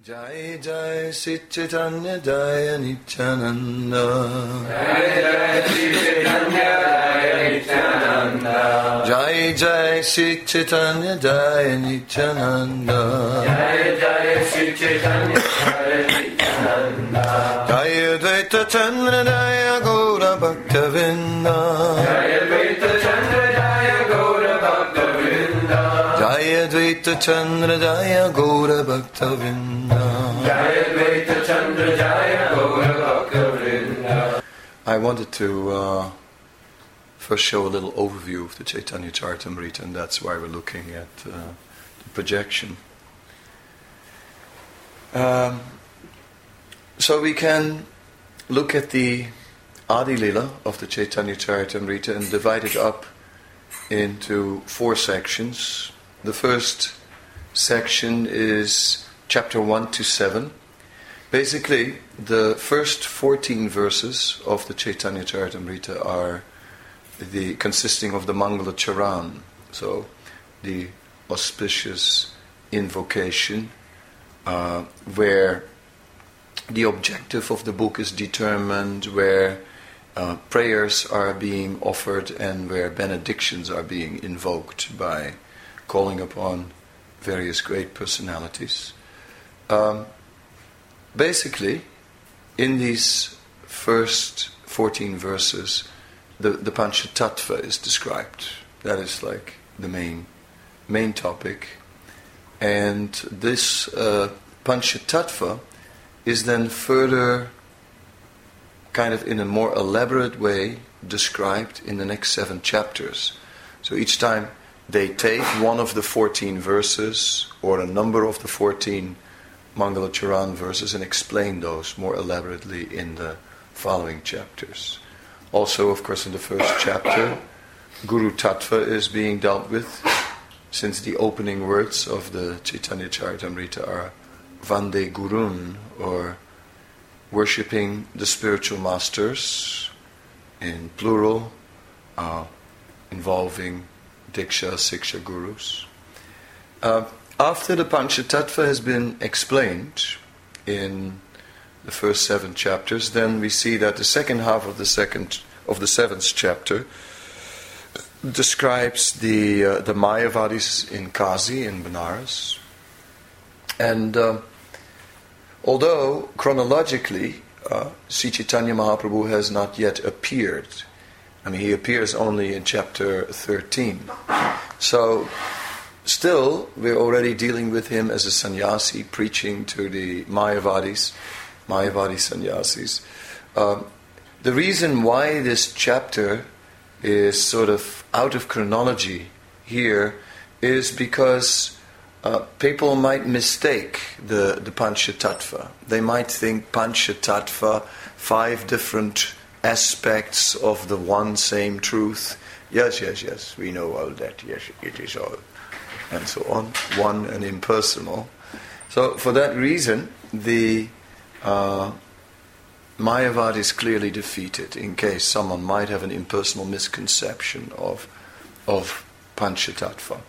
Jai Jai Sit Chaitanya Jaya Nityananda. Jai Jai Sit Chaitanya Jaya Nityananda. Jai Jai Sit Chaitanya Jaya Nityananda. Jai Jai Sit Chaitanya Jaya Nityananda. Jaya Dvaita Chandra Jaya Gaura Bhaktavinda. Jaya Dvaita Chandra Jaya Gaura Bhaktavinda. Jaya Dvaita Chandra Jaya Gaura Bhaktavinda. Jaya Dvaita Chandra Jaya Gaura Bhaktavinda. I wanted to first show a little overview of the Chaitanya Charitamrita, and that's why we're looking at the projection. So we can look at the Adi Lila of the Chaitanya Charitamrita and divide it up into 4 sections. The first section is chapter 1 to 7. Basically, the first 14 verses of the Chaitanya Charitamrita are consisting of the Mangala Charan, so the auspicious invocation, where the objective of the book is determined, where prayers are being offered, and where benedictions are being invoked by calling upon various great personalities. Basically, in these first 14 verses, the Panchatattva is described. That is like the main topic. And this Panchatattva is then further, kind of in a more elaborate way, described in the next 7 chapters. So each time they take one of the 14 verses, or a number of the 14 Mangala Charan verses, and explain those more elaborately in the following chapters. Also, of course, in the first chapter, Guru Tattva is being dealt with, since the opening words of the Chaitanya Charitamrita are Vande Gurun, or worshipping the spiritual masters, in plural, involving Diksha, Siksha Gurus. After the Panchatattva has been explained in the first 7 chapters, then we see that the second half of the 7th chapter describes the Mayavadis in Kazi, in Benares. And although chronologically Sri Chaitanya Mahaprabhu has not yet appeared, I mean, he appears only in chapter 13. So still, we're already dealing with him as a sannyasi, preaching to the Mayavadi sannyasis. The reason why this chapter is sort of out of chronology here is because people might mistake the Panchatattva. They might think Panchatattva, 5 different aspects of the one same truth. Yes, we know all that. Yes, it is all. And so on. One and impersonal. So for that reason, the Mayavad is clearly defeated, in case someone might have an impersonal misconception of Panchatattva.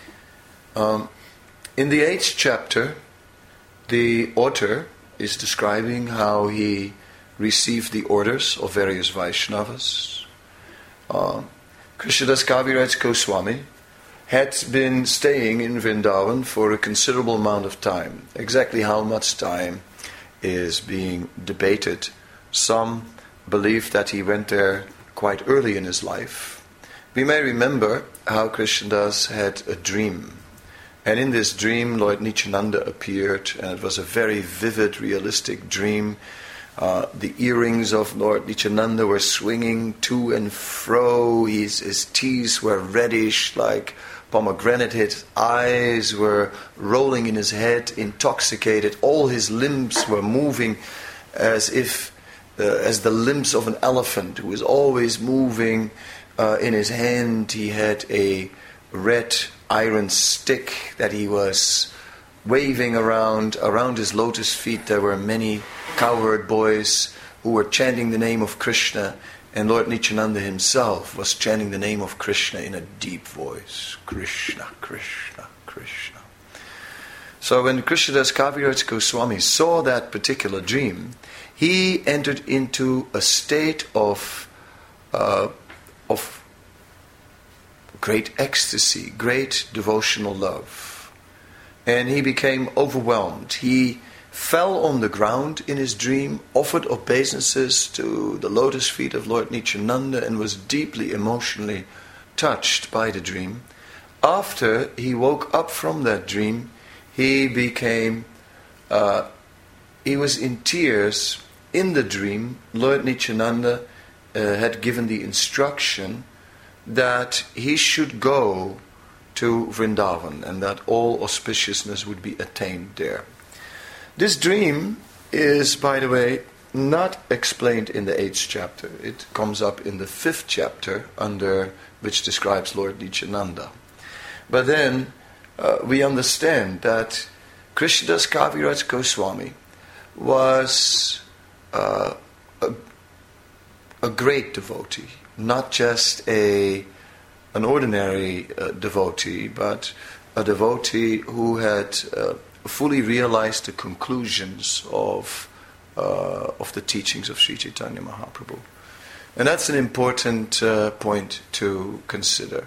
In the 8th chapter, the author is describing how he received the orders of various Vaishnavas. Krishnadas Kaviraj Goswami had been staying in Vrindavan for a considerable amount of time. Exactly how much time is being debated. Some believe that he went there quite early in his life. We may remember how Krishnadas had a dream. And in this dream, Lord Nityananda appeared, and it was a very vivid, realistic dream. The earrings of Lord Nityananda were swinging to and fro. His teeth were reddish like pomegranate. His eyes were rolling in his head, intoxicated. All his limbs were moving as the limbs of an elephant who is always moving. In his hand he had a red iron stick that he was waving around. Around his lotus feet there were many cowherd boys who were chanting the name of Krishna, and Lord Nityananda himself was chanting the name of Krishna in a deep voice. Krishna, Krishna, Krishna. So when Krishnadas Kaviraj Goswami saw that particular dream, he entered into a state of great ecstasy, great devotional love. And he became overwhelmed. He fell on the ground in his dream, offered obeisances to the lotus feet of Lord Nityananda, and was deeply emotionally touched by the dream. After he woke up from that dream, he was in tears. In the dream, Lord Nityananda had given the instruction that he should go to Vrindavan and that all auspiciousness would be attained there. This dream is, by the way, not explained in the 8th chapter. It comes up in the 5th chapter, which describes Lord Nityananda. But then we understand that Krishnadas Kaviraj Goswami was a great devotee, not just an ordinary devotee, but a devotee who had fully realized the conclusions of the teachings of Sri Chaitanya Mahaprabhu. And that's an important point to consider.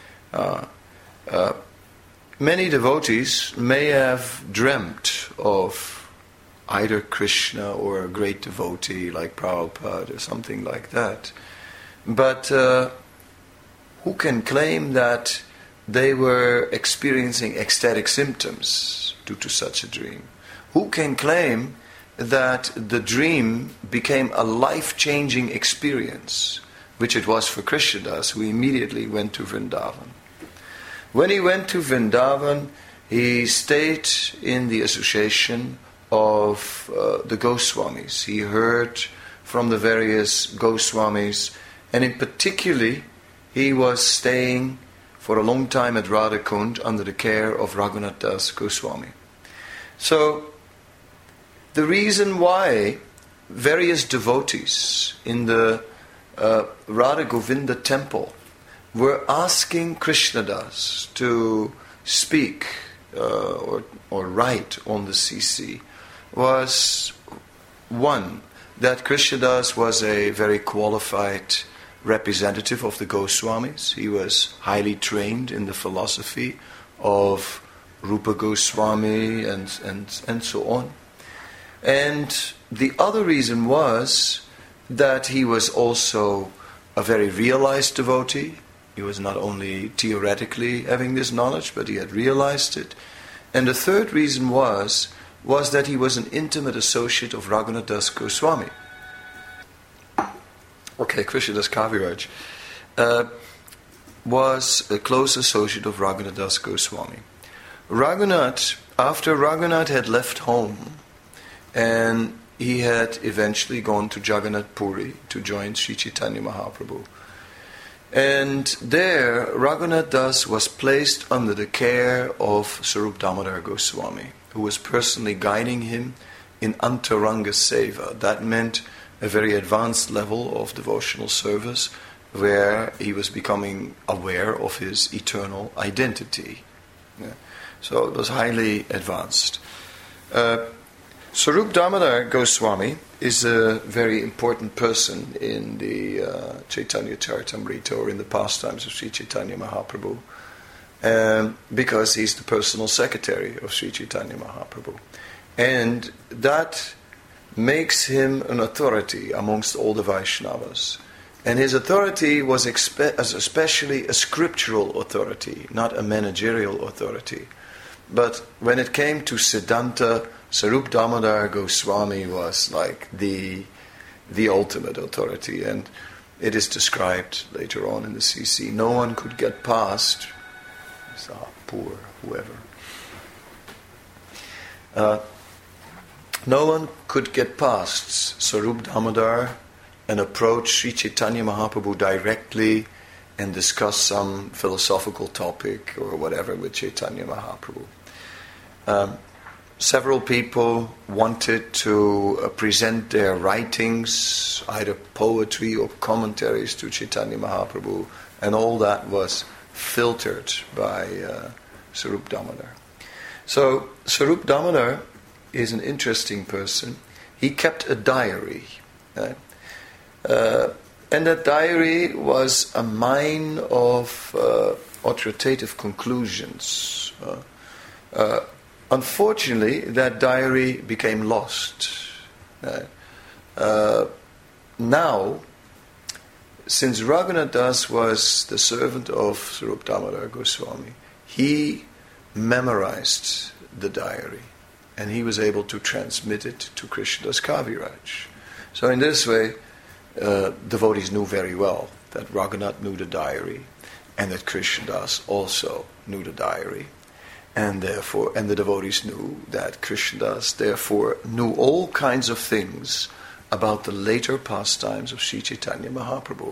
Many devotees may have dreamt of either Krishna or a great devotee like Prabhupada or something like that. But who can claim that they were experiencing ecstatic symptoms due to such a dream? Who can claim that the dream became a life-changing experience, which it was for Krishnadas, who immediately went to Vrindavan? When he went to Vrindavan, he stayed in the association of the Goswamis. He heard from the various Goswamis, and in particular, he was staying for a long time at Radhakund under the care of Raghunath Das Goswami. So, the reason why various devotees in the Radha Govinda temple were asking Krishnadas to speak or write on the CC was, one, that Krishnadas was a very qualified representative of the Goswamis. He was highly trained in the philosophy of Rupa Goswami and so on. And the other reason was that he was also a very realized devotee. He was not only theoretically having this knowledge, but he had realized it. And the third reason was that he was an intimate associate of Raghunath Das Goswami. Okay, Krishnadas Kaviraj was a close associate of Raghunath Das Goswami. After Raghunath had left home, and he had eventually gone to Jagannath Puri to join Sri Chaitanya Mahaprabhu. And there, Raghunath Das was placed under the care of Sarup Damodar Goswami, who was personally guiding him in Antaranga Seva. That meant a very advanced level of devotional service where he was becoming aware of his eternal identity. Yeah. So it was highly advanced. Sarup Damodar Goswami is a very important person in the Chaitanya Charitamrita, or in the pastimes of Sri Chaitanya Mahaprabhu, because he's the personal secretary of Sri Chaitanya Mahaprabhu. And that makes him an authority amongst all the Vaishnavas. And his authority was especially a scriptural authority, not a managerial authority. But when it came to Siddhanta, Sarup Damodar Goswami was like the ultimate authority, and it is described later on in the CC. No one could get past poor whoever. No one could get past Sarup Damodar and approach Sri Chaitanya Mahaprabhu directly and discuss some philosophical topic or whatever with Chaitanya Mahaprabhu. Several people wanted to present their writings, either poetry or commentaries, to Chaitanya Mahaprabhu, and all that was filtered by Sarup Damodar. So Sarup Damodar is an interesting person. He kept a diary. Right? And that diary was a mine of authoritative conclusions. Unfortunately, that diary became lost. Now, since Raghunath Das was the servant of Sarup Damodar Goswami, he memorized the diary and he was able to transmit it to Krishnadas Kaviraj. So in this way, devotees knew very well that Raghunath knew the diary and that Krishnadas also knew the diary. And the devotees knew that Krishnadas therefore knew all kinds of things about the later pastimes of Sri Chaitanya Mahaprabhu.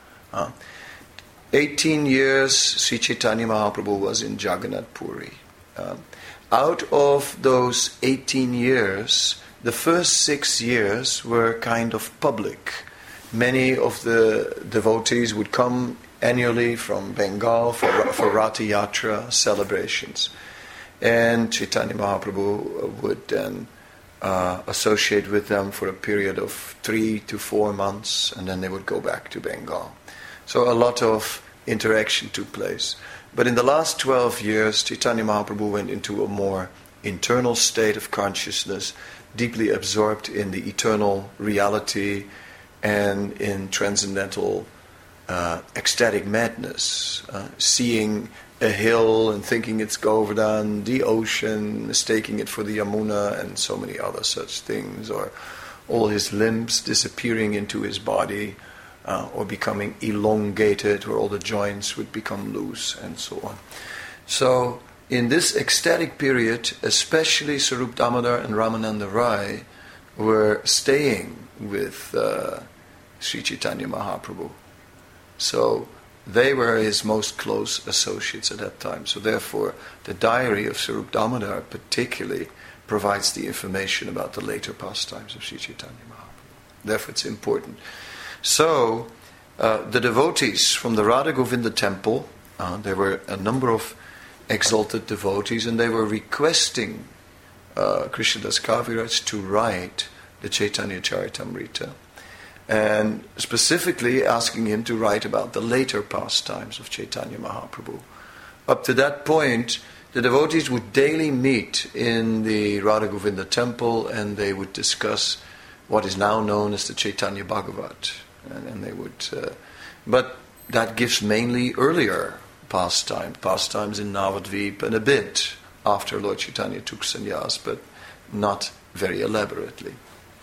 18 years Sri Chaitanya Mahaprabhu was in Jagannath Puri. Out of those 18 years, the first 6 years were kind of public. Many of the devotees would come annually from Bengal for Ratha Yatra celebrations. And Chaitanya Mahaprabhu would then associate with them for a period of 3 to 4 months, and then they would go back to Bengal. So a lot of interaction took place. But in the last 12 years, Chaitanya Mahaprabhu went into a more internal state of consciousness, deeply absorbed in the eternal reality and in transcendental ecstatic madness, seeing a hill and thinking it's Govardhan, the ocean, mistaking it for the Yamuna, and so many other such things, or all his limbs disappearing into his body, or becoming elongated, where all the joints would become loose, and so on. So, in this ecstatic period, especially Sarup Damodar and Ramananda Rai were staying with Sri Chaitanya Mahaprabhu. So, they were his most close associates at that time. So therefore, the diary of Sarup Damodar particularly provides the information about the later pastimes of Sri Chaitanya Mahaprabhu. Therefore, it's important. So, the devotees from the Radha Govinda temple, there were a number of exalted devotees, and they were requesting Krishnadas Kaviraj to write the Chaitanya Charitamrita, and specifically asking him to write about the later pastimes of Chaitanya Mahaprabhu. Up to that point, the devotees would daily meet in the Radha Govinda temple, and they would discuss what is now known as the Chaitanya Bhagavat. And they would, but that gives mainly earlier pastimes in Navadvip, and a bit after Lord Chaitanya took sannyas, but not very elaborately.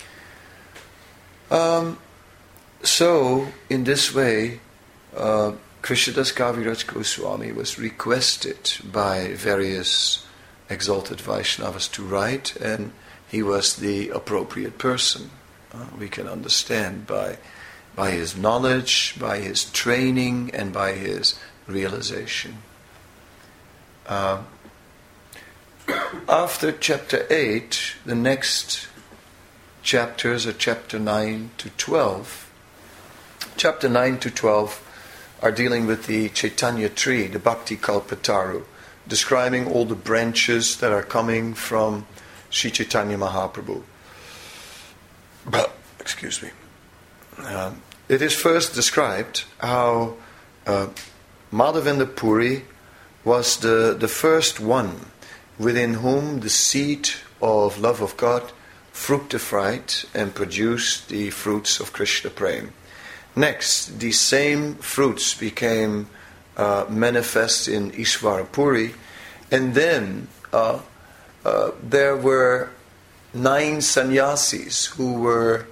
So, in this way, Krishnadas Kaviraj Goswami was requested by various exalted Vaishnavas to write, and he was the appropriate person. We can understand by his knowledge, by his training, and by his realization. After chapter 8, the next chapters are chapter 9 to 12. Chapter 9 to 12 are dealing with the Chaitanya tree, the Bhakti Kalpataru, describing all the branches that are coming from Sri Chaitanya Mahaprabhu. Excuse me. It is first described how Madhavendra Puri was the first one within whom the seed of love of God fructified and produced the fruits of Krishna Prem. Next, these same fruits became manifest in Ishvara Puri, and then there were 9 sannyasis who were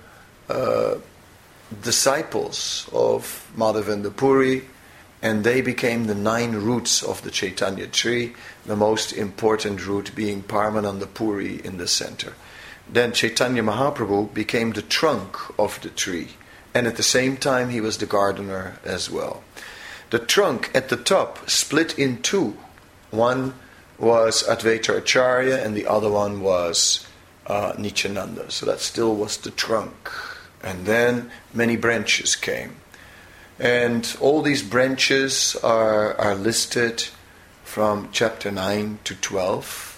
disciples of Madhavendra Puri, and they became the 9 roots of the Chaitanya tree, the most important root being Paramananda Puri in the center. Then Chaitanya Mahaprabhu became the trunk of the tree, and at the same time he was the gardener as well. The trunk at the top split in 2. One was Advaita Acharya and the other one was Nityananda. So that still was the trunk. And then many branches came. And all these branches are listed from chapter 9 to 12.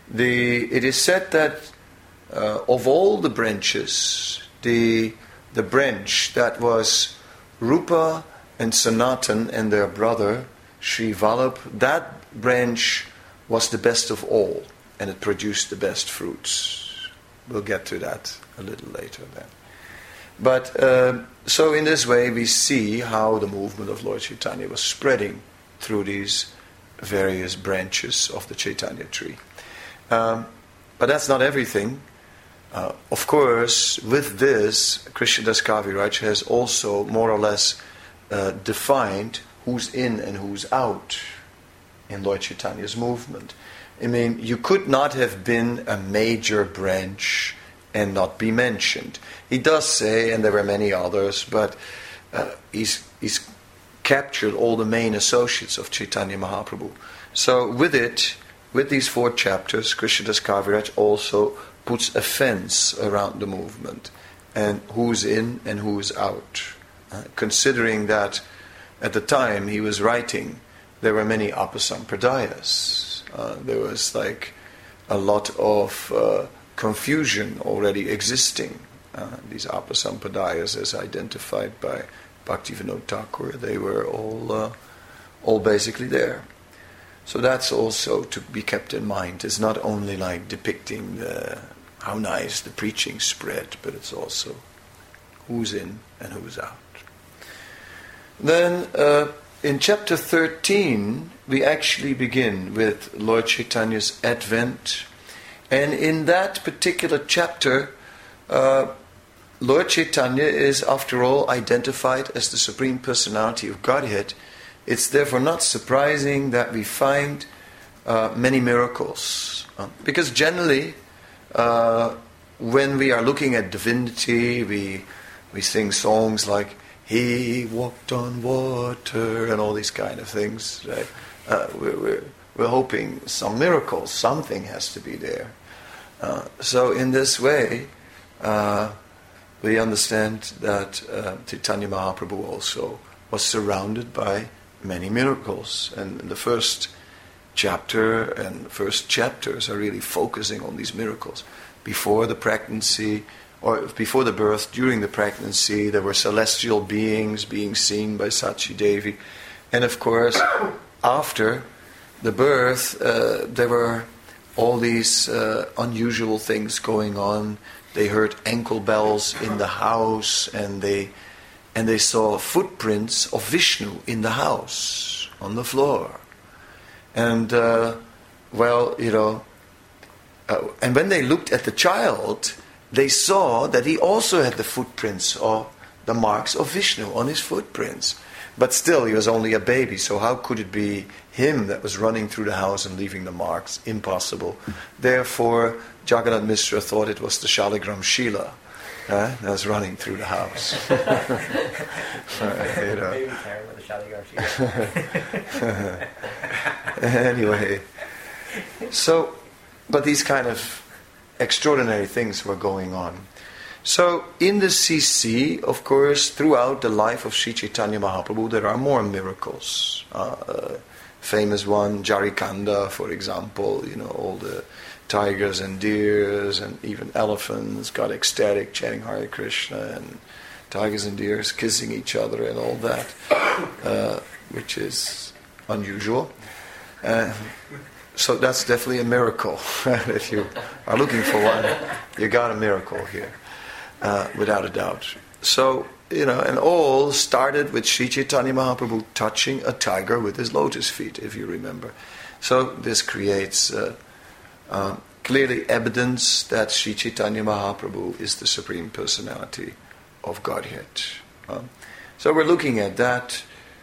it is said that of all the branches, the branch that was Rupa and Sanatan and their brother Sri Vallabh, that branch was the best of all, and it produced the best fruits. We'll get to that a little later then. But so in this way we see how the movement of Lord Chaitanya was spreading through these various branches of the Chaitanya tree. But that's not everything. Of course, with this, Krishnadas Kaviraj has also more or less defined who's in and who's out in Lord Chaitanya's movement. I mean, you could not have been a major branch and not be mentioned. He does say, and there were many others, but he's captured all the main associates of Chaitanya Mahaprabhu. So with these 4 chapters, Krishnadas Kaviraj also puts a fence around the movement, and who's in and who's out. Considering that at the time he was writing, there were many Apasampradayas. There was like a lot of confusion already existing. These Apasampadayas, as identified by Bhaktivinoda Thakur, they were all basically there. So that's also to be kept in mind. It's not only like depicting how nice the preaching spread, but it's also who's in and who's out. Then in chapter 13, we actually begin with Lord Chaitanya's advent. And in that particular chapter, Lord Chaitanya is, after all, identified as the Supreme Personality of Godhead. It's therefore not surprising that we find many miracles. Because generally, when we are looking at divinity, we sing songs like, "He walked on water," and all these kind of things. Right? We're hoping some miracles, something has to be there. So in this way, we understand that Chaitanya Mahaprabhu also was surrounded by many miracles. And the first chapter and first chapters are really focusing on these miracles. Before the pregnancy, or before the birth, during the pregnancy, there were celestial beings being seen by Sachi Devi. And of course, after the birth, there were all these unusual things going on. They heard ankle bells in the house, and they saw footprints of Vishnu in the house, on the floor. And, and when they looked at the child, they saw that he also had the footprints, or the marks of Vishnu on his footprints. But still, he was only a baby, so how could it be him that was running through the house and leaving the marks? Impossible. Therefore, Jagannath Mishra thought it was the Shaligram Shila that was running through the house. Anyway, so, but these kind of extraordinary things were going on. So, in the CC, of course, throughout the life of Sri Chaitanya Mahaprabhu, there are more miracles. Famous one, Jarikanda, for example, all the tigers and deers and even elephants got ecstatic chanting Hare Krishna, and tigers and deers kissing each other and all that, which is unusual. So that's definitely a miracle. If you are looking for one, you got a miracle here. Without a doubt. So, and all started with Sri Chaitanya Mahaprabhu touching a tiger with his lotus feet, if you remember. So this creates clearly evidence that Sri Chaitanya Mahaprabhu is the Supreme Personality of Godhead. So we're looking at that.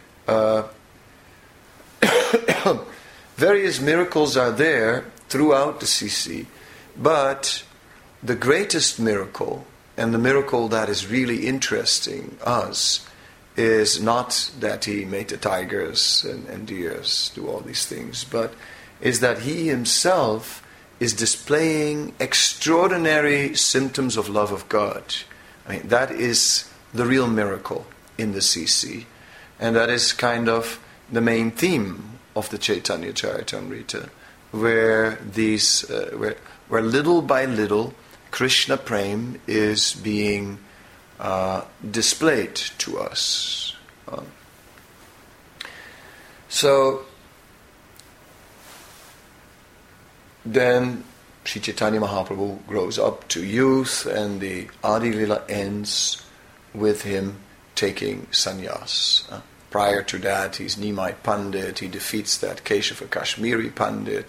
Various miracles are there throughout the CC, but the greatest miracle, and the miracle that is really interesting us, is not that he made the tigers and deers do all these things, but is that he himself is displaying extraordinary symptoms of love of God. I mean, that is the real miracle in the CC. And that is kind of the main theme of the Chaitanya Charitamrita, where where little by little Krishna Prem is being displayed to us. So then Sri Chaitanya Mahaprabhu grows up to youth, and the Adi Lila ends with him taking sannyas. Prior to that, he's Nimai Pandit. He defeats that Keshava Kashmiri Pandit.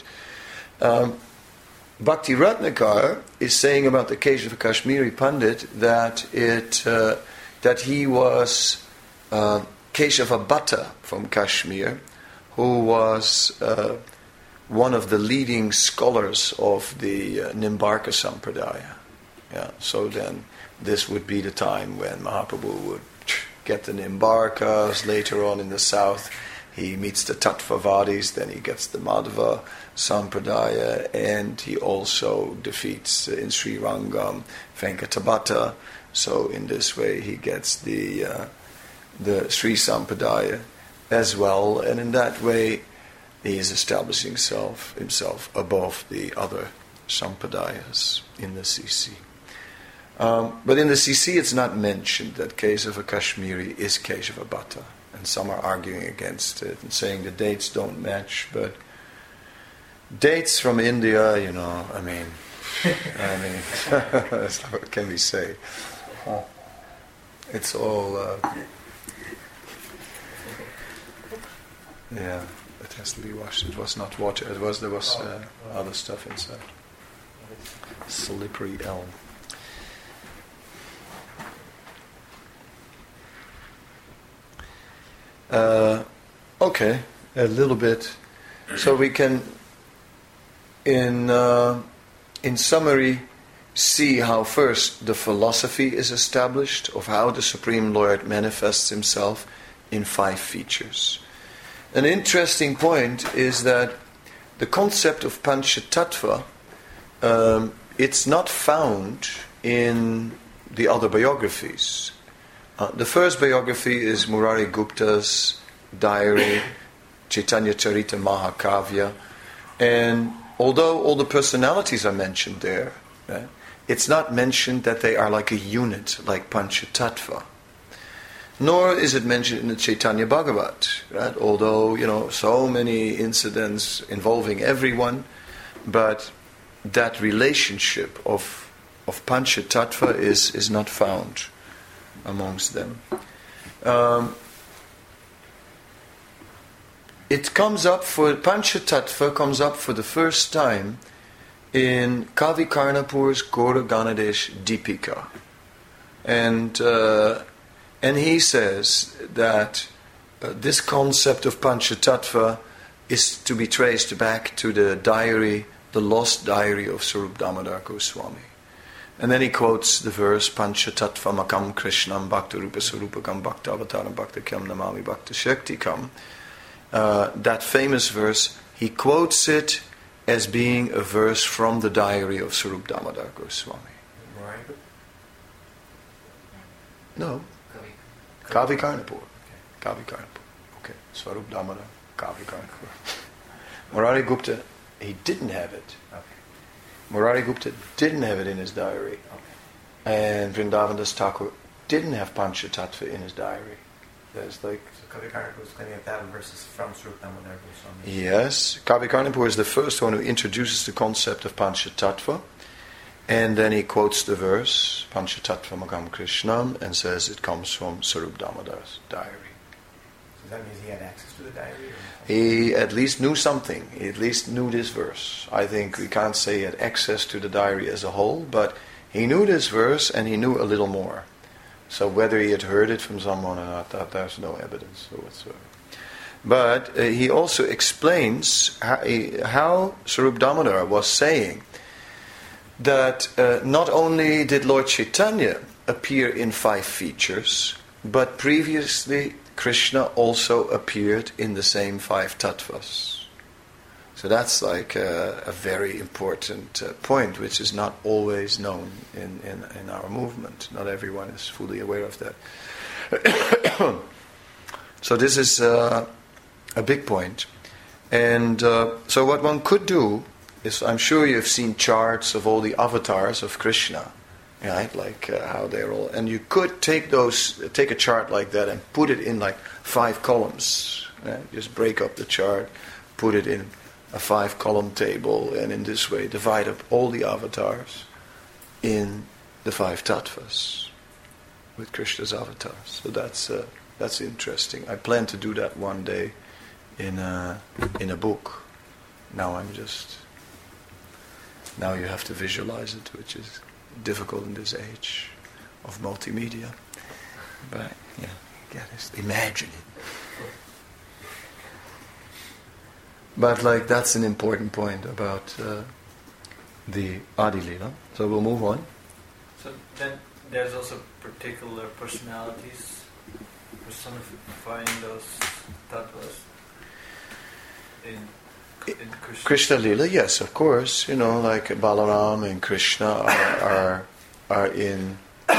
Bhakti Ratnakar is saying about the Keshava Kashmiri Pandit that he was Keshava Bhatta from Kashmir, who was one of the leading scholars of the Nimbarka Sampradaya. Yeah, so then this would be the time when Mahaprabhu would get the Nimbarkas. Later on in the south, he meets the Tattvavadis, then he gets the Madhva Sampradaya, and he also defeats in Sri Rangam Venkatabhatta. So in this way he gets the Sri Sampradaya as well, and in that way he is establishing himself above the other Sampradayas in the CC. But in the CC it's not mentioned that Kesava Kashmiri is Keshava Bhatta, and some are arguing against it and saying the dates don't match, but dates from India, I mean, that's not what can we say. It's all, it has to be washed. It was not water. There was other stuff inside. Slippery elm. Okay, a little bit. So we can, in summary, see how first the philosophy is established of how the Supreme Lord manifests himself in 5 features. An interesting point is that the concept of Panchatattva, it's not found in the other biographies. The first biography is Murari Gupta's diary, Chaitanya Charita Mahakavya, and although all the personalities are mentioned there, right, it's not mentioned that they are like a unit, like Panchatattva. Nor is it mentioned in the Chaitanya Bhagavat, right? Although, so many incidents involving everyone, but that relationship of Panchatattva is not found amongst them. Panchatattva comes up for the first time in Kavi Karnapur's Gaura Ganadesh Deepika. And he says that this concept of Panchatattva is to be traced back to the lost diary of Sarup Damodar Goswami. And then he quotes the verse, Panchatattva makam krishnam bhakta rupa sarupakam bhakta avataram bhakta kyam namami bhakta shaktikam. That famous verse, he quotes it as being a verse from the diary of Sarup Damodar Goswami. No. Kavi Karnapur. Kavi Karnapur. Okay. Swarup Damodar, Kavi Karnapur. Murari Gupta, he didn't have it. Okay. Murari Gupta didn't have it in his diary. Okay. And Vrindavan Das Thakur didn't have Panchatattva in his diary. There's so Kavi Karnapur is claiming that verses from Swarup Damodar Goswami. Yes. Kavi Karnapur is the first one who introduces the concept of Panchatattva. And then he quotes the verse, Panchatattva Magam Krishnam, and says it comes from Sarup Damodar's diary. So that means he had access to the diary? He at least knew something. He at least knew this verse. I think we can't say he had access to the diary as a whole, but he knew this verse and he knew a little more. So whether he had heard it from someone or not, there's no evidence whatsoever. But he also explains how Sarup Damodar was saying that not only did Lord Chaitanya appear in 5 features, but previously Krishna also appeared in the same 5 tattvas. So that's like a very important point, which is not always known in our movement. Not everyone is fully aware of that. So this is a big point. And so what one could do is, I'm sure you've seen charts of all the avatars of Krishna, right? Like how they're all, and you could take a chart like that and put it in like 5 columns. Right? Just break up the chart, put it in a 5-column table, and in this way divide up all the avatars in the 5 tattvas with Krishna's avatars. So that's interesting. I plan to do that one day in a book. Now you have to visualize it, which is difficult in this age of multimedia. But yeah, just imagine it. But like that's an important point about the Adi Lila. So we'll move on. So then there's also particular personalities personifying those tattvas in Krishna. Krishna Lila, yes, of course. You know, like Balaram and Krishna are in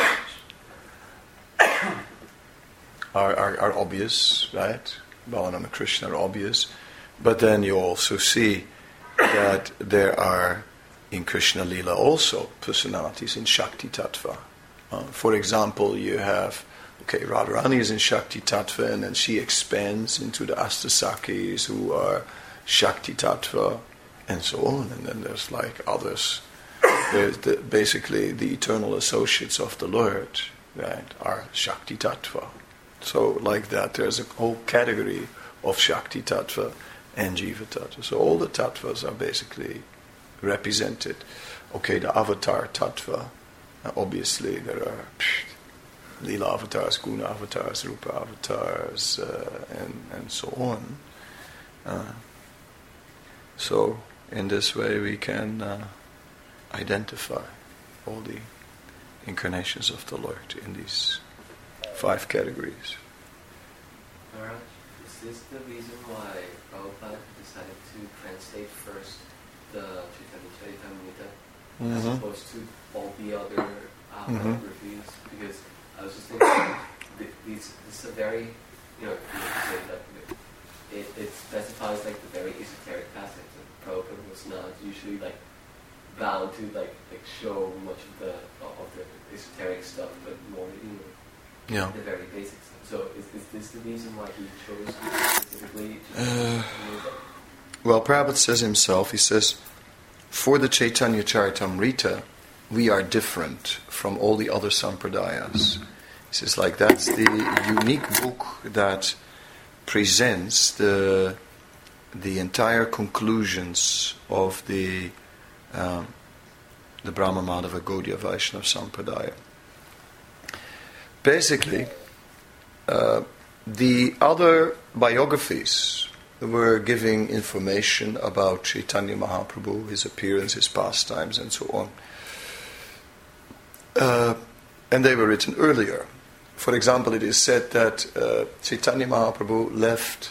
are obvious, right? Balaram and Krishna are obvious. But then you also see that there are in Krishna Lila also personalities in Shakti Tattva. For example, you have, Radharani is in Shakti Tattva, and then she expands into the Astasakis who are Shakti Tattva, and so on. And then there's like others. There's basically the eternal associates of the Lord, right, are Shakti Tattva. So like that, there's a whole category of Shakti Tattva and Jiva Tattva. So all the tattvas are basically represented. The Avatar Tattva, obviously there are Lila avatars, Guna avatars, Rupa avatars, and so on. So in this way we can identify all the incarnations of the Lord in these 5 categories. Maharaj, is this the reason why Prabhupada decided to translate first the Chaitanya Charitamrita as opposed to all the other reviews? Because I was just thinking, this is a very, it specifies like the very esoteric aspects. Prabhupada was not usually like bound to like show much of the esoteric stuff, but more the very basic stuff. So is this the reason why he chose specifically to Well, Prabhupada says himself, he says, for the Chaitanya Charitamrita, we are different from all the other sampradayas. He says, like, that's the unique book that presents the entire conclusions of the Brahma Madhava Gaudiya Vaishnava Sampradaya. Basically, the other biographies were giving information about Chaitanya Mahaprabhu, his appearance, his pastimes, and so on. And they were written earlier. For example, it is said that Chaitanya Mahaprabhu left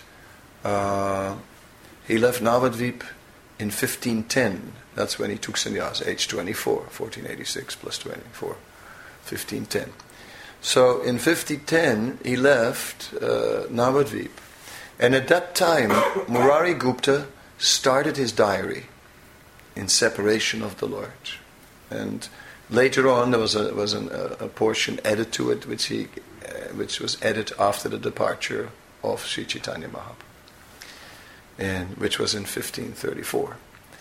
Navadvip in 1510. That's when he took sannyas, age 24, 1486 plus 24, 1510. So in 1510 he left Navadvip. And at that time, Murari Gupta started his diary in separation of the Lord. And later on, there was a portion added to it, which was added after the departure of Sri Chaitanya Mahaprabhu, and which was in 1534.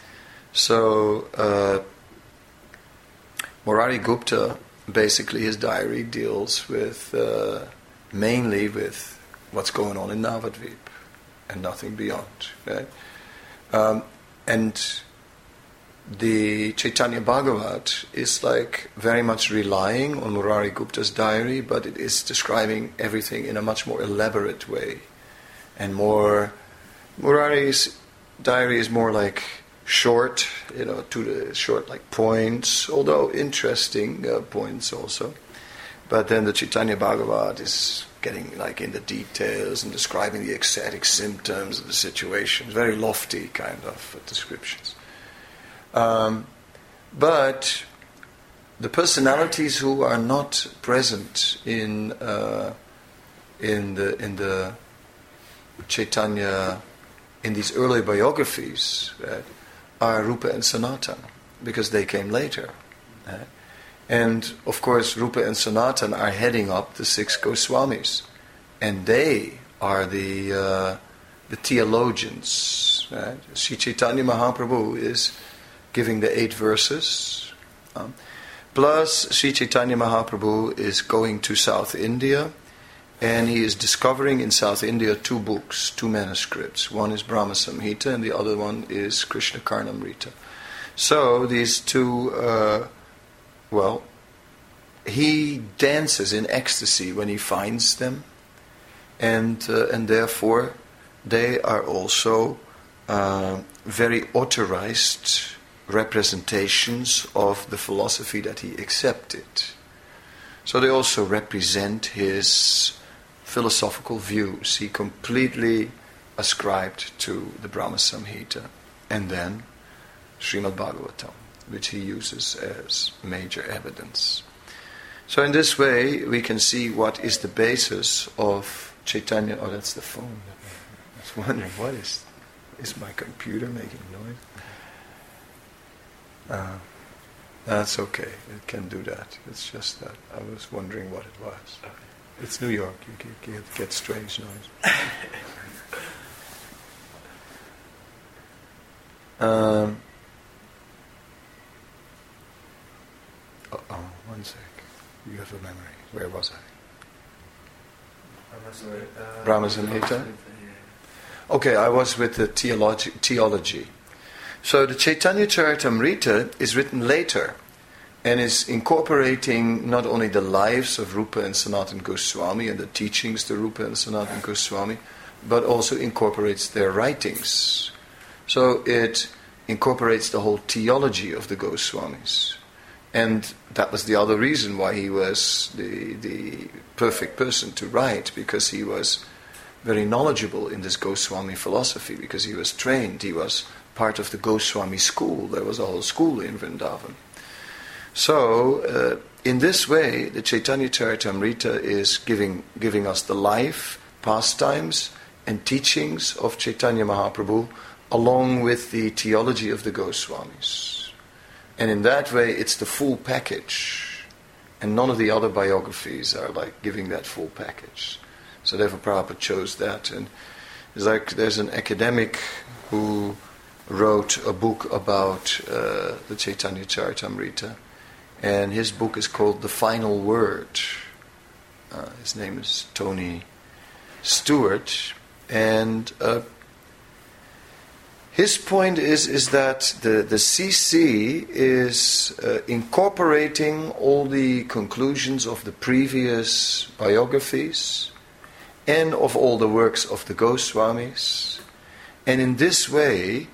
So Murari Gupta, basically, his diary deals with mainly with what's going on in Navadvip and nothing beyond, right? And the Chaitanya Bhagavat is like very much relying on Murari Gupta's diary, but it is describing everything in a much more elaborate way. And Murari's diary is more like short, to the short like points, although interesting points also. But then the Chaitanya Bhagavat is getting like in the details and describing the ecstatic symptoms of the situation. Very lofty kind of descriptions. But the personalities who are not present in the Chaitanya in these early biographies, right, are Rupa and Sanatana, because they came later. Right? And of course, Rupa and Sanatana are heading up the 6 Goswamis, and they are the theologians. Right? Sri Chaitanya Mahaprabhu is giving the 8 verses. Plus, Sri Chaitanya Mahaprabhu is going to South India, and he is discovering in South India 2 books, 2 manuscripts. One is Brahma Samhita, and the other one is Krishna Karnamrita. So these 2, he dances in ecstasy when he finds them, and therefore they are also very authorized representations of the philosophy that he accepted. So they also represent his philosophical views. He completely ascribed to the Brahma Samhita, and then Srimad Bhagavatam, which he uses as major evidence. So in this way, we can see what is the basis of Chaitanya. Oh, that's the phone. I was wondering, what is my computer making noise? That's okay. It can do that. It's just that I was wondering what it was. It's New York. You get strange noise. One sec. You have a memory. Where was I? Brahma Samhita? Okay, I was with the theology. So the Chaitanya Charitamrita is written later and is incorporating not only the lives of Rupa and Sanatana Goswami and the teachings to Rupa and Sanatana Goswami, but also incorporates their writings. So it incorporates the whole theology of the Goswamis. And that was the other reason why he was the perfect person to write, because he was very knowledgeable in this Goswami philosophy, because he was trained, he was part of the Goswami school. There was a whole school in Vrindavan. So, in this way, the Chaitanya Charitamrita is giving us the life, pastimes, and teachings of Chaitanya Mahaprabhu, along with the theology of the Goswamis. And in that way, it's the full package. And none of the other biographies are like giving that full package. So therefore Prabhupada chose that. And it's like there's an academic who wrote a book about the Chaitanya Charitamrita, and his book is called The Final Word. His name is Tony Stewart, and his point is that the CC is incorporating all the conclusions of the previous biographies and of all the works of the Goswamis, and in this way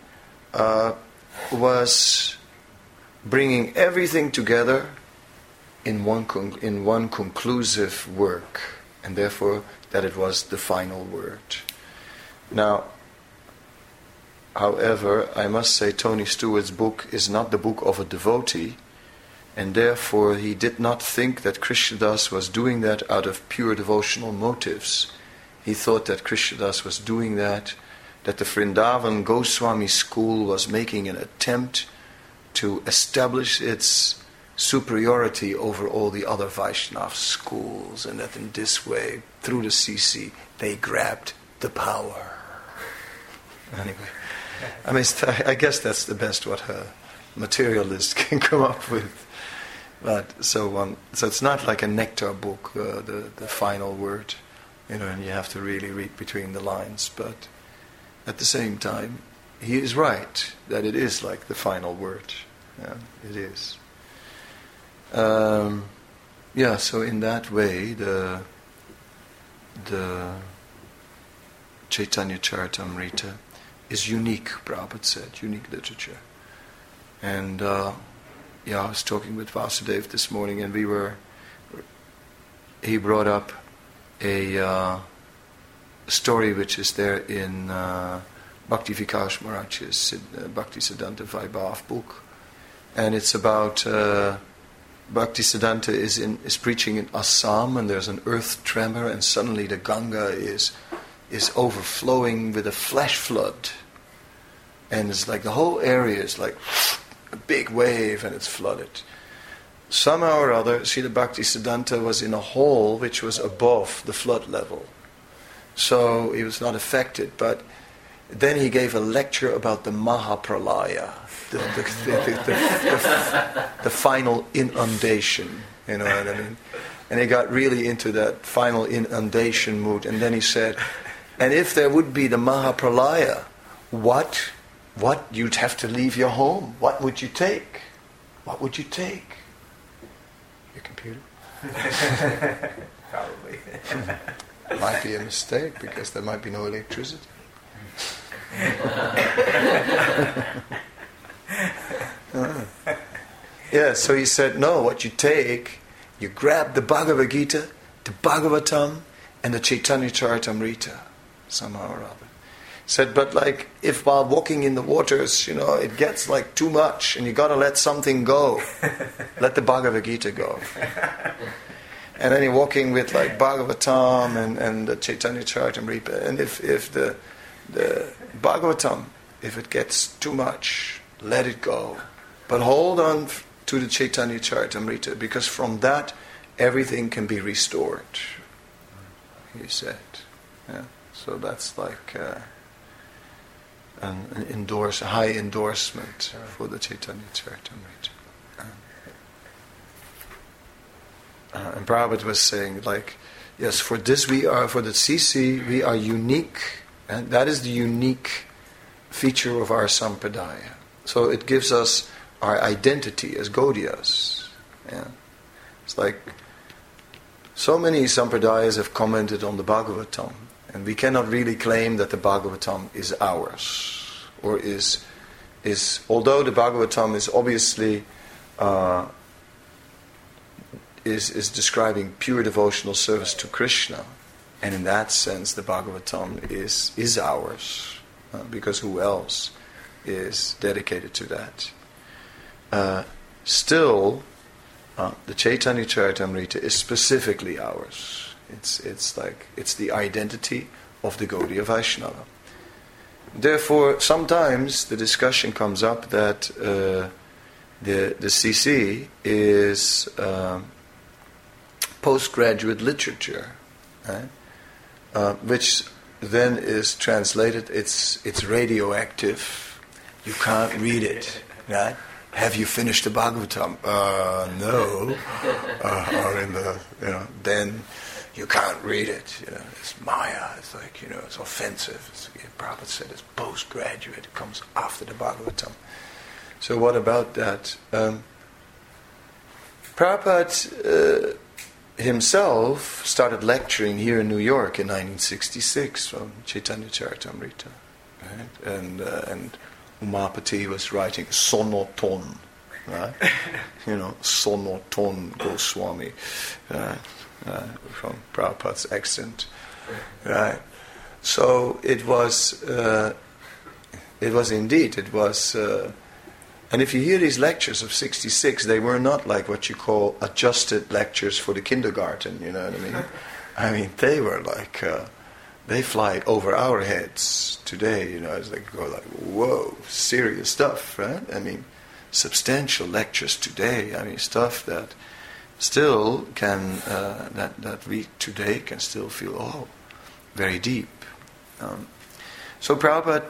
was bringing everything together in one conclusive work, and therefore that it was the final word. Now, however, I must say Tony Stewart's book is not the book of a devotee, and therefore he did not think that Krishnadas was doing that out of pure devotional motives. He thought that Krishnadas was doing that the Vrindavan Goswami school was making an attempt to establish its superiority over all the other Vaishnava schools, and that in this way, through the CC, they grabbed the power. Anyway, I mean, I guess that's the best what a materialist can come up with. But so it's not like a nectar book, the final word, and you have to really read between the lines. But at the same time, he is right that it is like the final word. Yeah, it is. So in that way, the Chaitanya Charitamrita is unique, Prabhupada said, unique literature. And I was talking with Vasudev this morning, and he brought up a story which is there in Bhakti Vikas Maharaj's Bhakti Siddhanta Vaibhav book, and it's about Bhakti Siddhanta is preaching in Assam, and there's an earth tremor, and suddenly the Ganga is overflowing with a flash flood, and it's like the whole area is like a big wave and it's flooded. Somehow or other, Srila Bhaktisiddhanta was in a hall which was above the flood level. So he was not affected, but then he gave a lecture about the Mahapralaya, the final inundation, you know what I mean? And he got really into that final inundation mood, and then he said, and if there would be the Mahapralaya, what you'd have to leave your home? What would you take? What would you take? Your computer? Probably. Might be a mistake because there might be no electricity. Yeah, so he said, no, what you take, you grab the Bhagavad Gita, the Bhagavatam, and the Chaitanya Charitamrita, somehow or other. He said, but like, if while walking in the waters, you know, it gets like too much, and you got to let something go, let the Bhagavad Gita go. And then you're walking with like Bhagavatam and the Chaitanya Charitamrita. And if the Bhagavatam, if it gets too much, let it go. But hold on to the Chaitanya Charitamrita, because from that everything can be restored, he said. Yeah. So that's like a high endorsement for the Chaitanya Charitamrita. And Prabhupada was saying, like, yes, for this for the CC, we are unique, and that is the unique feature of our Sampradaya. So it gives us our identity as Gaudiyas. Yeah. It's like, so many Sampradayas have commented on the Bhagavatam, and we cannot really claim that the Bhagavatam is ours, or is although the Bhagavatam is obviously is describing pure devotional service to Krishna, and in that sense the Bhagavatam is ours, because who else is dedicated to that? Still, the Chaitanya Charitamrita is specifically ours. It's the identity of the Gaudiya Vaishnava. Therefore, sometimes the discussion comes up that the CC is postgraduate literature, right? Which then is translated. It's radioactive. You can't read it, right? Have you finished the Bhagavatam? No. Or then you can't read it. You know, it's Maya. It's like, it's offensive. Prabhupada said it's postgraduate. It comes after the Bhagavatam. So what about that? Prabhupada himself started lecturing here in New York in 1966 from Chaitanya Charitamrita, right? And Umapati was writing Sonoton, right? Sonoton Goswami, from Prabhupada's accent, right? So it was indeed, and if you hear these lectures of 66, they were not like what you call adjusted lectures for the kindergarten, you know what I mean? I mean, they were like, they fly over our heads today, it's like, go like, whoa, serious stuff, right? I mean, substantial lectures today, stuff that still can, that we today can still feel, very deep. So Prabhupada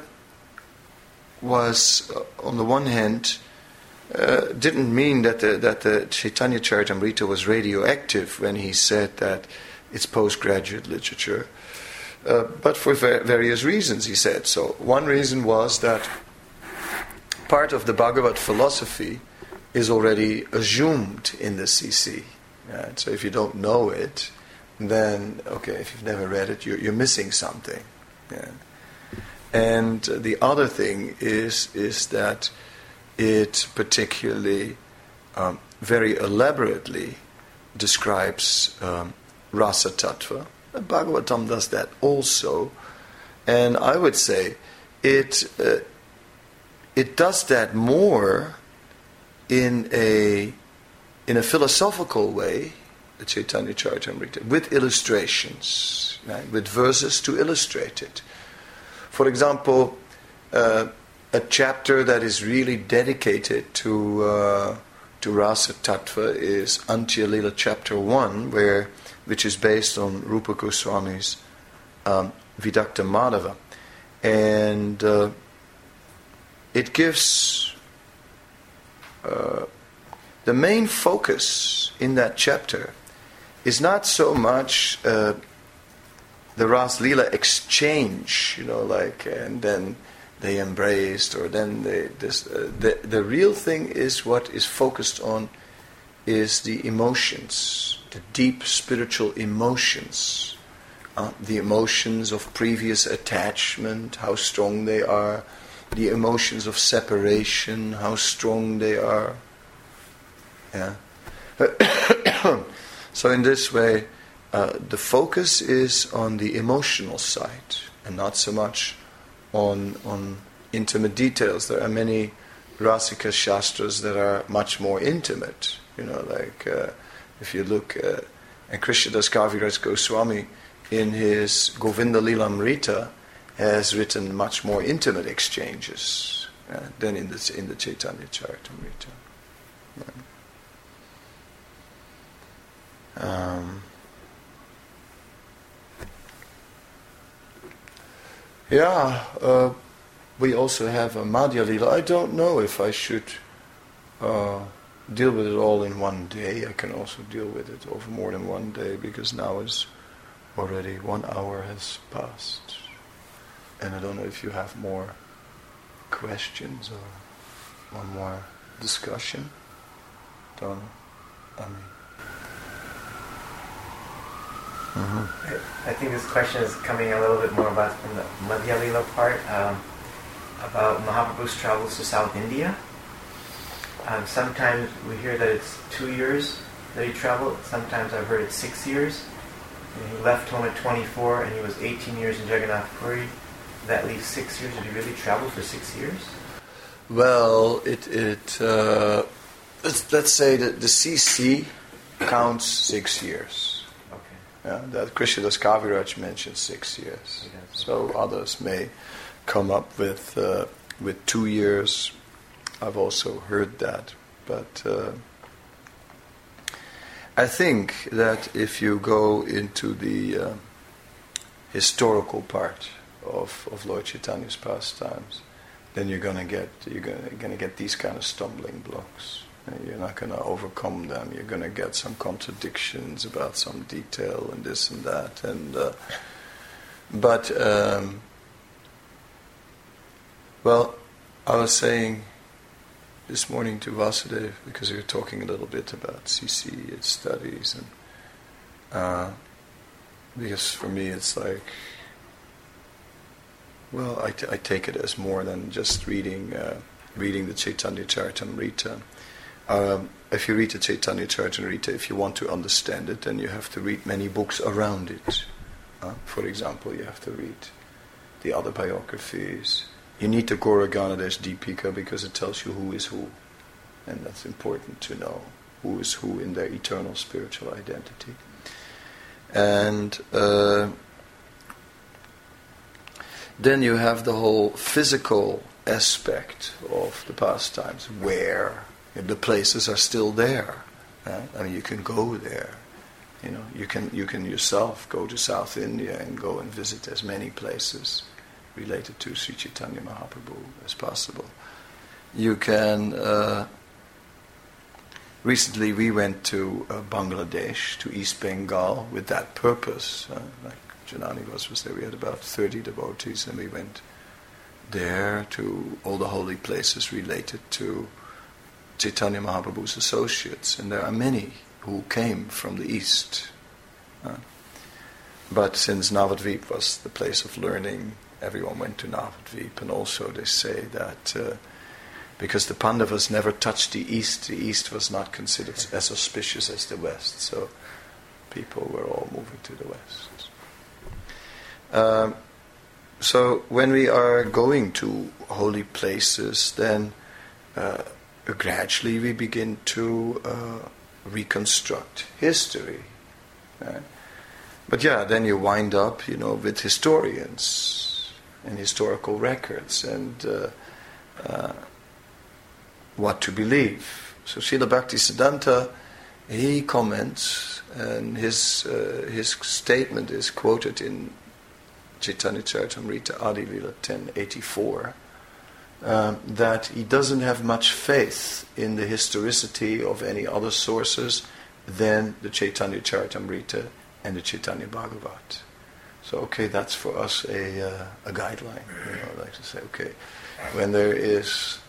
was, on the one hand, didn't mean that the Chaitanya Charitamrita was radioactive when he said that it's postgraduate literature, but for various reasons he said so. One reason was that part of the Bhagavad philosophy is already assumed in the CC. Right? So if you don't know it, then, if you've never read it, you're missing something. Yeah. And the other thing is that it particularly very elaborately describes rasa tattva. The Bhagavatam does that also, and I would say it does that more in a philosophical way, the Chaitanya Charitamrita, with illustrations, right? With verses to illustrate it. For example, a chapter that is really dedicated to Rasa Tattva is Antya Lila chapter 1, which is based on Rupa Goswami's Vidakta Madhava. And it gives the main focus in that chapter is not so much the Ras Lila exchange, and then they embraced, or then the real thing is what is focused on is the emotions, the deep spiritual emotions, the emotions of previous attachment, how strong they are, the emotions of separation, how strong they are. Yeah. So in this way, the focus is on the emotional side and not so much on intimate details. There are many Rasika Shastras that are much more intimate. If you look at Krishnadas Kaviraj Goswami in his Govinda Lilamrita has written much more intimate exchanges than in the Chaitanya Charitamrita. We also have a Madhya Lila. I don't know if I should deal with it all in one day. I can also deal with it over more than one day, because now is already 1 hour has passed. And I don't know if you have more questions or one more discussion. Don't know. I think this question is coming a little bit more about from the Madhya Lila part, about Mahaprabhu's travels to South India. Sometimes we hear that it's 2 years that he traveled. Sometimes I've heard it's 6 years. And he left home at 24 and he was 18 years in Jagannath Puri. That leaves 6 years. Did he really travel for 6 years? Well, let's say that the CC counts 6 years. Okay. That Krishnadas Kaviraj mentioned 6 years. So others may come up with 2 years. I've also heard that, but I think that if you go into the historical part of Lord Chaitanya's pastimes, then you're gonna get these kind of stumbling blocks. You're not gonna overcome them. You're gonna get some contradictions about some detail and this and that. Well, I was saying this morning to Vasudev, because we were talking a little bit about CC, its studies, and because for me it's like, well, I take it as more than just reading the Chaitanya Charitamrita. If you read the Chaitanya Charitamrita, if you want to understand it, then you have to read many books around it. For example, you have to read the other biographies. You need the Gaura Ganadhesh Deepika because it tells you who is who. And that's important to know, who is who in their eternal spiritual identity. And then you have the whole physical aspect of the pastimes, where the places are still there. I mean, you can go there. You can yourself go to South India and go and visit as many places related to Sri Chaitanya Mahaprabhu as possible. You can. Recently, we went to Bangladesh, to East Bengal, with that purpose. Like Janani was there. We had about 30 devotees, and we went there to all the holy places related to Chaitanya Mahaprabhu's associates, and there are many who came from the East. But since Navadvip was the place of learning, everyone went to Navadvip, and also they say that because the Pandavas never touched the East was not considered as auspicious as the West, so people were all moving to the West. So when we are going to holy places, then gradually we begin to reconstruct history. But then you wind up, with historians and historical records, and what to believe. So Srila Bhaktisiddhanta, he comments, and his statement is quoted in Chaitanya Charitamrita Adi Lila 1084, that he doesn't have much faith in the historicity of any other sources than the Chaitanya Charitamrita and the Chaitanya Bhagavat. So, okay, that's for us a guideline. I like to say, okay, when there's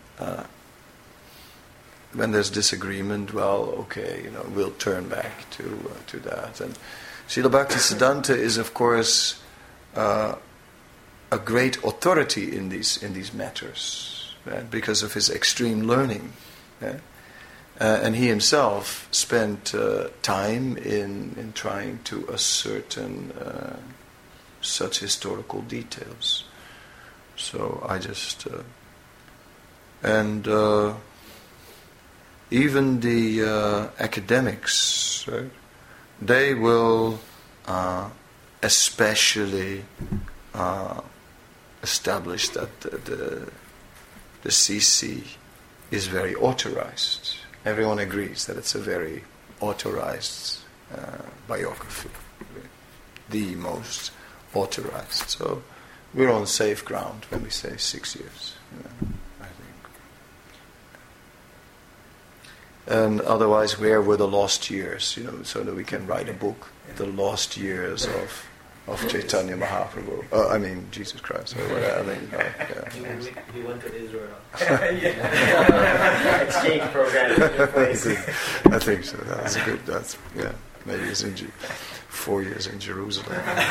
disagreement, well, okay, we'll turn back to that. And Srila Bhaktisiddhanta is, of course, a great authority in these matters, right? Because of his extreme learning. Right? And he himself spent time in trying to ascertain such historical details. So I just... even the academics, right? They will especially establish that the CC is very authorized. Everyone agrees that it's a very authorized biography, the most authorized. So we're on safe ground when we say 6 years, I think. And otherwise, where were the lost years? So that we can write a book, the lost years of Chaitanya Mahaprabhu. Jesus Christ. Or whatever. He went to Israel. Exchange program in place. I think so. That's good. Maybe it's 4 years in Jerusalem.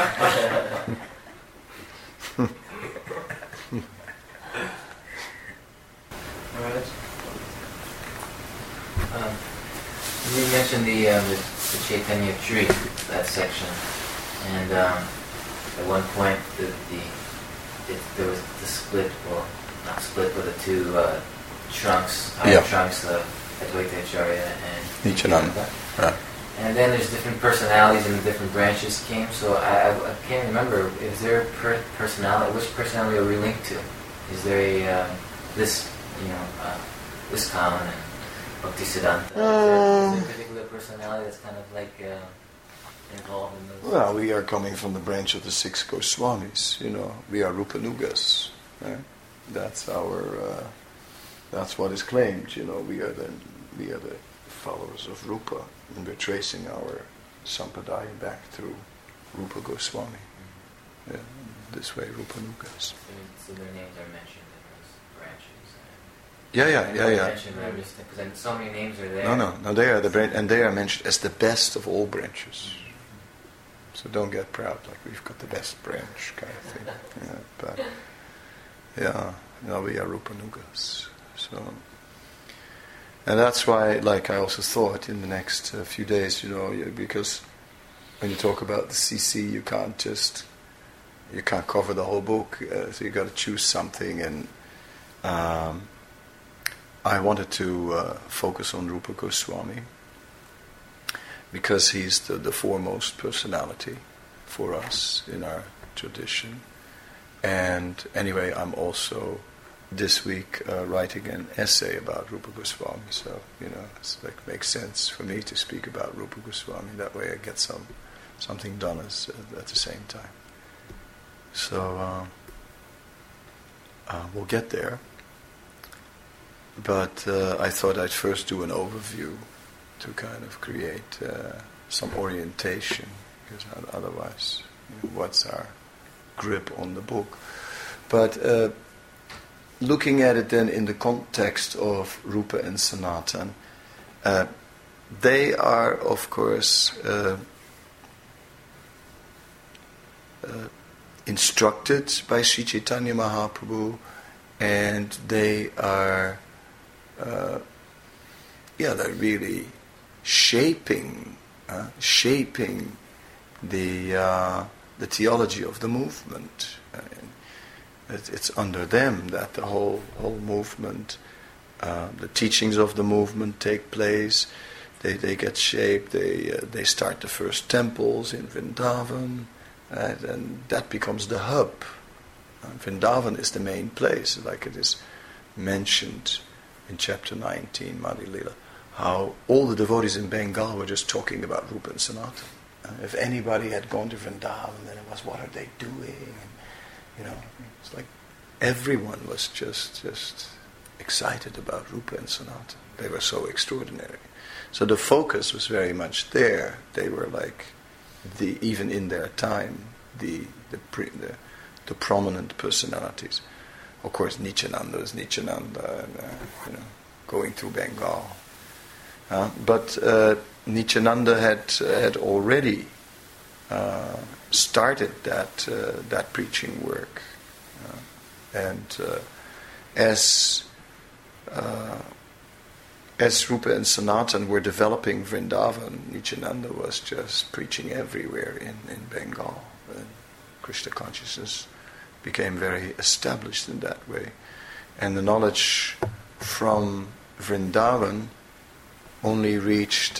Alright. You mentioned the Chaitanya tree, that section, and at one point there was the split, well, not split, but the two trunks, trunks of Advaita Acharya and Nityananda. Right. And then there's different personalities and different branches came. So I can't remember. Is there a personality? Which personality are we linked to? Is there this Kaman and Bhaktisiddhanta? Is there a particular personality that's kind of like involved in those? Well, we are coming from the branch of the 6 Goswamis. We are Rupanugas. Right? That's our. That's what is claimed. We are the followers of Rupa, and we're tracing our sampradaya back through Rupa Goswami. Yeah, this way, Rupanugas. So their names are mentioned in those branches. Yeah. Because so many names are there. No. They are the branch, and they are mentioned as the best of all branches. So don't get proud, like we've got the best branch kind of thing. We are Rupanugas. So, and that's why, like I also thought in the next few days, because when you talk about the CC, you can't cover the whole book. So you got to choose something, and I wanted to focus on Rupa Goswami because he's the foremost personality for us in our tradition. And anyway, I'm also this week writing an essay about Rupa Goswami, so it's makes sense for me to speak about Rupa Goswami. That way I get something done at the same time. So we'll get there, but I thought I'd first do an overview to kind of create some orientation, because otherwise, what's our grip on the book? But looking at it then in the context of Rupa and Sanatan, they are, of course, instructed by Sri Chaitanya Mahaprabhu, and they are, they're really shaping the theology of the movement. It's under them that the whole movement, the teachings of the movement take place. They get shaped. They start the first temples in Vrindavan, and that becomes the hub. Vrindavan is the main place, like it is mentioned in chapter 19, Madhya Lila, how all the devotees in Bengal were just talking about Rupa and Sanatana. If anybody had gone to Vrindavan, then it was, what are they doing? And, it's like everyone was just excited about Rupa and Sanatana. They were so extraordinary. So the focus was very much there. They were like even in their time, the prominent personalities. Of course, Nityananda was Nityananda, and, going through Bengal. But Nityananda had already started that preaching work, and as Rupa and Sanatan were developing Vrindavan, Nityananda was just preaching everywhere in Bengal, and Krishna consciousness became very established in that way, and the knowledge from Vrindavan only reached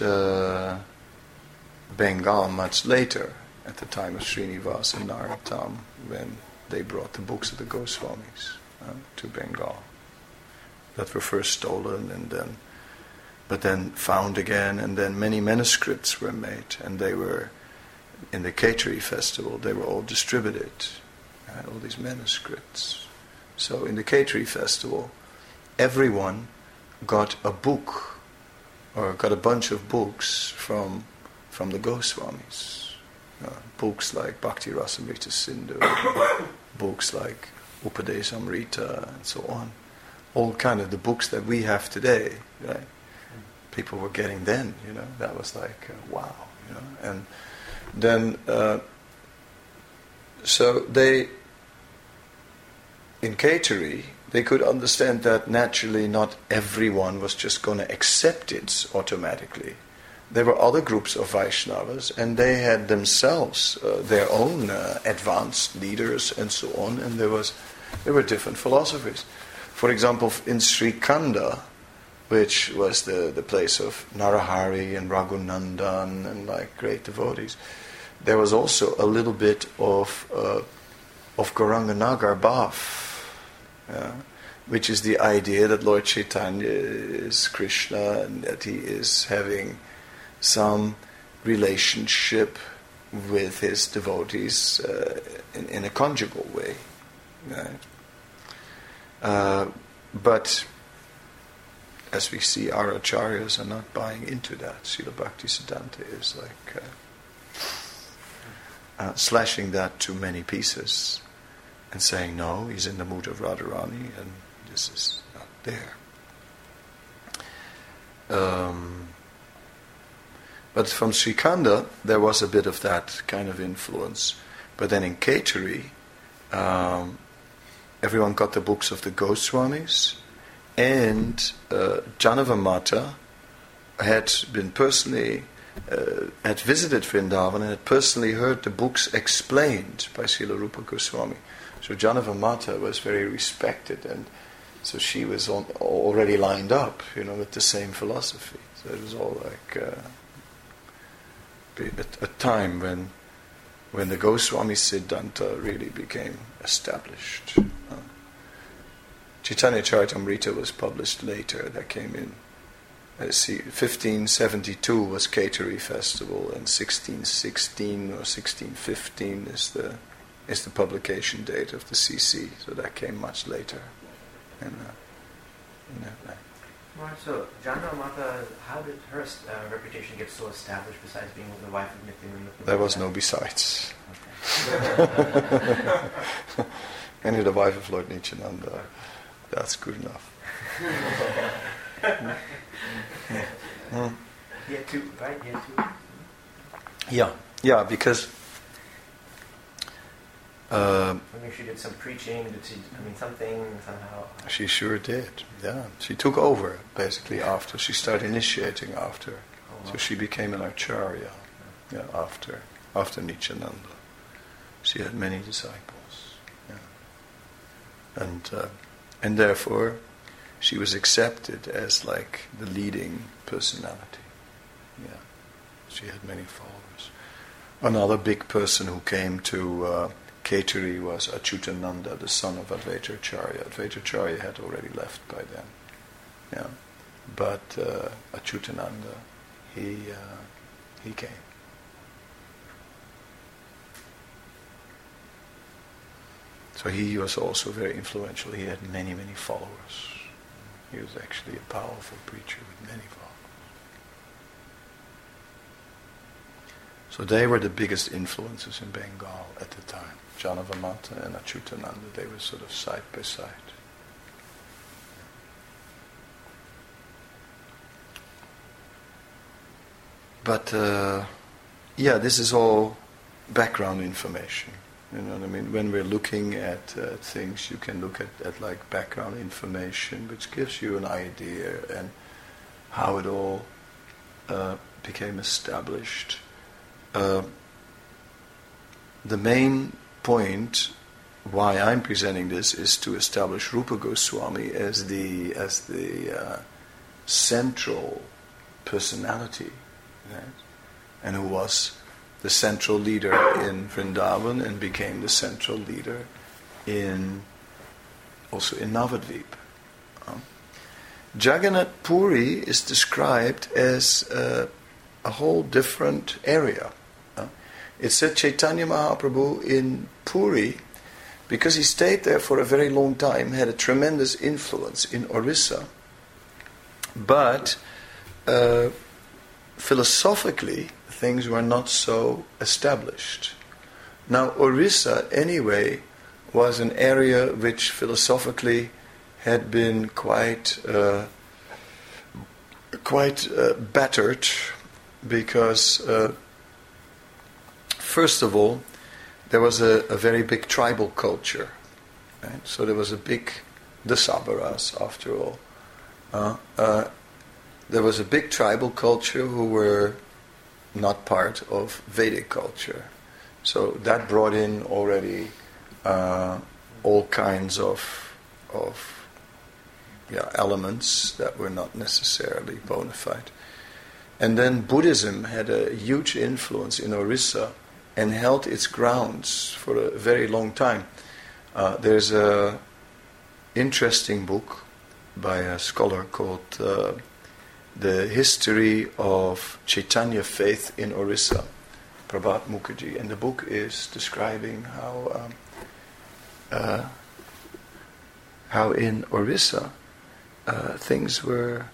Bengal much later, at the time of Srinivas and Narottam, when they brought the books of the Goswamis to Bengal, that were first stolen but then found again, and then many manuscripts were made, and they were in the Khetri festival. They were all distributed, all these manuscripts. So in the Khetri festival, everyone got a book, or got a bunch of books from the Goswamis. Books like Bhakti Rasamrita Sindhu, books like Upadesamrita, and so on. All kind of the books that we have today, right? People were getting then, that was like, wow, And then, so they, in Khetri, they could understand that naturally not everyone was just going to accept it automatically. There were other groups of Vaishnavas, and they had themselves their own advanced leaders and so on, and there were different philosophies. For example, in Sri Khanda, which was the place of Narahari and Raghunandan and like great devotees, there was also a little bit of Gauranga Bhav, which is the idea that Lord Chaitanya is Krishna and that he is having some relationship with his devotees in a conjugal way. Right? But as we see, our acharyas are not buying into that. Srila Bhaktisiddhanta is like slashing that to many pieces and saying, no, he's in the mood of Radharani and this is not there. But from Sri Khanda, there was a bit of that kind of influence. But then in Khetri, everyone got the books of the Goswamis, and Janavamata had been personally, had visited Vrindavan and had personally heard the books explained by Srila Rupa Goswami. So Janavamata was very respected, and so she was already lined up, with the same philosophy. So it was all like a time when the Goswami Siddhanta really became established. Chaitanya Charitamrita was published later. That came in. 1572 was Khetri festival, and 1616 or 1615 is the publication date of the CC. So that came much later. Right, so Janavamata, how did her reputation get so established besides being the wife of Nityananda? There was no besides. And the wife of Lord Nityananda. That's good enough. He had two, right? He had two? Yeah, because she did some preaching, something, somehow. She sure did, yeah. She took over, basically, after. She started initiating after. Oh, wow. So she became an acharya, after Nityananda. She had many disciples, and therefore she was accepted as like the leading personality. Yeah, she had many followers. Another big person who came to Keturi was Achyutananda, the son of Advaitacharya. Advaitacharya had already left by then. Yeah. But Achyutananda, he came. So he was also very influential. He had many, many followers. He was actually a powerful preacher with many followers. So they were the biggest influences in Bengal at the time. Janavamata and Achyutananda, they were sort of side by side. But this is all background information. You know what I mean? When we're looking at things, you can look at like background information, which gives you an idea and how it all became established. The main point why I'm presenting this is to establish Rupa Goswami as the central personality, right? And who was the central leader in Vrindavan and became the central leader also in Navadvip. Jagannath Puri is described as a whole different area. It said Chaitanya Mahaprabhu in Puri, because he stayed there for a very long time, had a tremendous influence in Orissa, but philosophically things were not so established. Now Orissa anyway was an area which philosophically had been quite battered, because first of all, there was a very big tribal culture. Right? So there was the Sabaras, after all. There was a big tribal culture who were not part of Vedic culture. So that brought in already all kinds of elements that were not necessarily bona fide. And then Buddhism had a huge influence in Orissa and held its grounds for a very long time. There's an interesting book by a scholar called The History of Chaitanya Faith in Orissa, Prabhat Mukherjee. And the book is describing how in Orissa things were,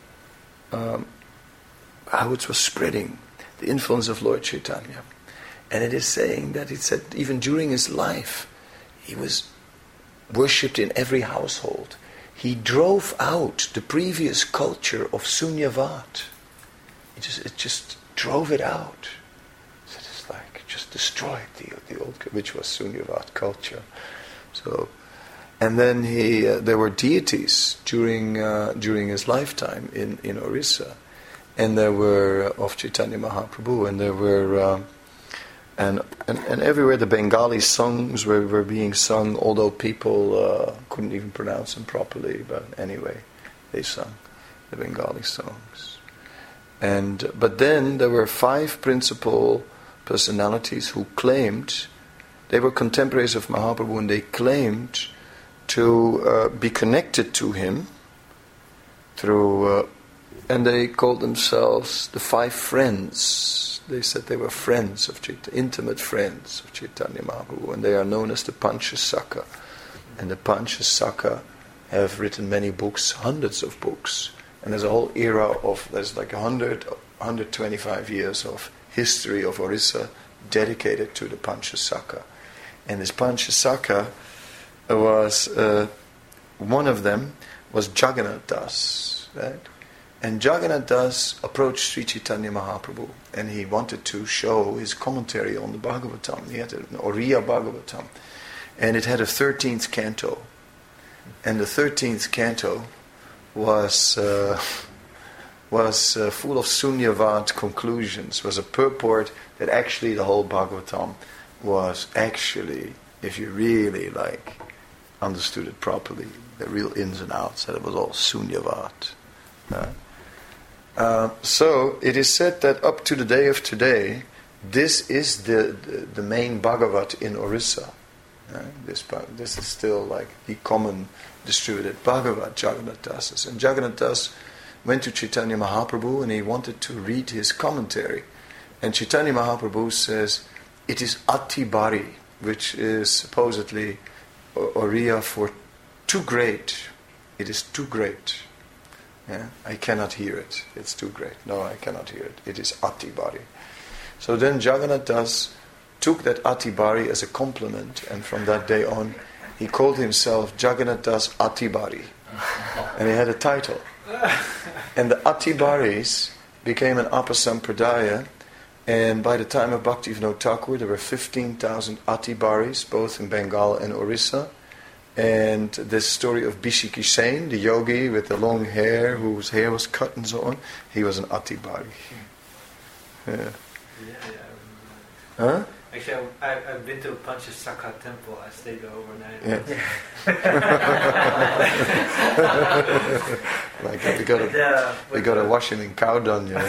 how it was spreading, the influence of Lord Chaitanya. And it is saying that, it said even during his life, he was worshipped in every household. He drove out the previous culture of Sunyavad. It just drove it out. So it's like, just destroyed the old, which was Sunyavad culture. So, and then there were deities during his lifetime in Orissa. And there were of Chaitanya Mahaprabhu, and there were and everywhere the Bengali songs were being sung, although people couldn't even pronounce them properly. But anyway, they sung the Bengali songs. But then there were 5 principal personalities who claimed, they were contemporaries of Mahaprabhu, and they claimed to be connected to him through. And they called themselves the 5 friends. They said they were friends of Chaitanya, intimate friends of Chaitanya Mahaprabhu, and they are known as the Panchasakha. And the Panchasakha have written many books, hundreds of books. And there's a whole era there's like 125 years of history of Orissa dedicated to the Panchasakha. And this Panchasakha was, one of them was Jagannath Das, right? And Jagannath Das approached Sri Chaitanya Mahaprabhu, and he wanted to show his commentary on the Bhagavatam. He had an Oriya Bhagavatam, and it had a 13th canto. And the 13th canto was full of Sunyavad conclusions, was a purport that actually the whole Bhagavatam was actually, if you really understood it properly, the real ins and outs, that it was all Sunyavad. So it is said that up to the day of today, this is the main Bhagavat in Orissa. This is still like the common distributed Bhagavad Jagannath Das. And Jagannath Das went to Chaitanya Mahaprabhu and he wanted to read his commentary. And Chaitanya Mahaprabhu says, it is Ati Bari, which is supposedly Oriya for too great. It is too great. Yeah? I cannot hear it. It's too great. No, I cannot hear it. It is Ati Bari. So then Jagannath Das took that Ati Bari as a compliment, and from that day on, he called himself Jagannath Das Ati Bari. And he had a title. And the Ati Baris became an Apasampradaya, and by the time of Bhaktivinoda Thakur, there were 15,000 Ati Baris, both in Bengal and Orissa. And this story of Bishiki Sen, the yogi with the long hair, whose hair was cut and so on, he was an Ati Bari. Yeah. Yeah, I remember. Huh? Actually, I've been to Panchasakha temple. I stayed there overnight. Yeah. Like we got to wash him in cow dung, you know.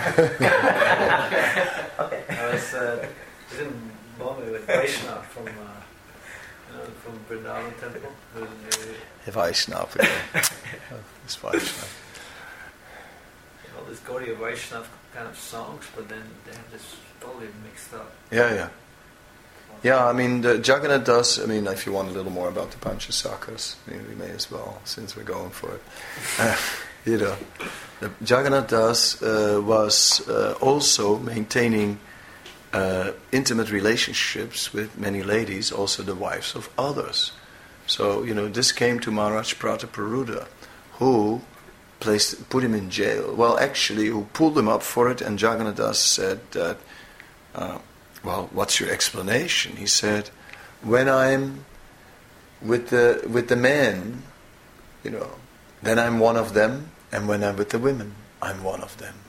I was in Bombay with Vaishnav from Vrindavan temple. Vaishnav, it's Vaishnav. All this Gaudiya Vaishnav kind of songs, but then they have this totally mixed up. Yeah, I mean, the Jagannath Das, I mean, if you want a little more about the Panchasakhas, we may as well, since we're going for it. The Jagannath Das was also maintaining intimate relationships with many ladies, also the wives of others. So, this came to Maharaj Prataparuda, who put him in jail. Well, actually, who pulled him up for it, and Jagannath Das said that, well, what's your explanation? He said, when I'm with the men, then I'm one of them, and when I'm with the women, I'm one of them.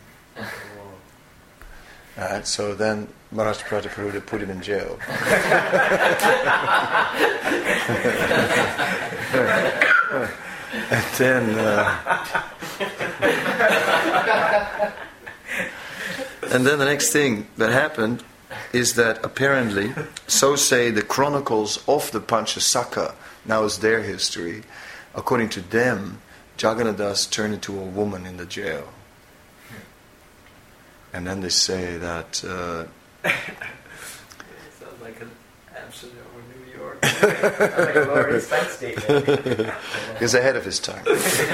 So then Maharaj Prataparuda put him in jail. And then the next thing that happened is that apparently, so say the chronicles of the Panchasakha, now is their history, according to them, Jagannath Das turned into a woman in the jail. And then they say that... it sounds like an Amsterdam or New York. Like a Lower East Side statement. He's ahead of his time.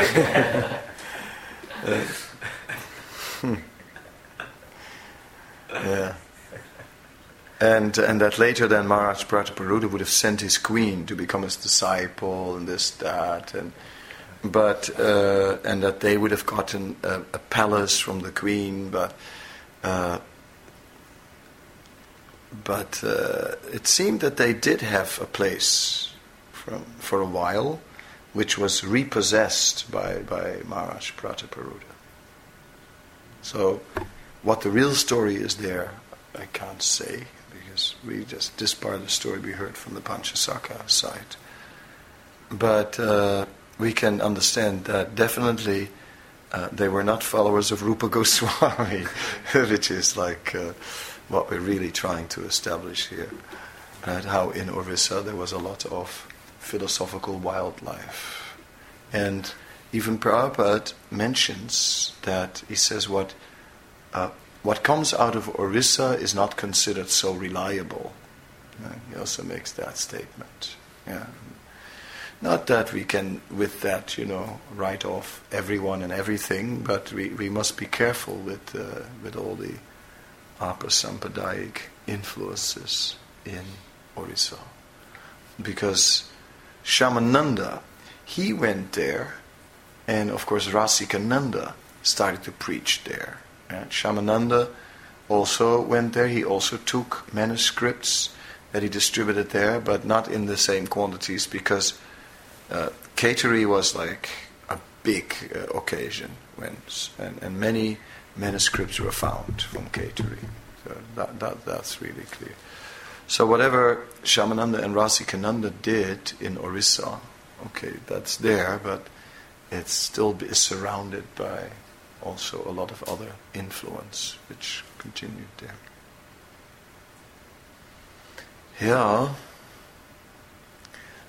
Yeah. And that later then Maharaj Prataparuda would have sent his queen to become his disciple and this, that, and that they would have gotten a palace from the queen, but it seemed that they did have a place for a while, which was repossessed by Maharaj Prataparuda. So, what the real story is there, I can't say, because this part of the story we heard from the Panchasakha side. But we can understand that definitely they were not followers of Rupa Goswami, which is like what we're really trying to establish here. Right? How in Orissa there was a lot of philosophical wildlife. And even Prabhupada mentions that, he says what comes out of Orissa is not considered so reliable. He also makes that statement. Yeah. Not that we can, with that, write off everyone and everything, but we must be careful with all the apasampadayic influences in Orissa. Because Shamananda, he went there, and of course Rasikananda started to preach there. And Shamananda also went there. He also took manuscripts that he distributed there, but not in the same quantities, because Kateri was like a big occasion, and many manuscripts were found from Kateri. So that's really clear. So whatever Shamananda and Rasikananda did in Orissa, okay, that's there, but it still is surrounded by also a lot of other influence which continued there. Yeah.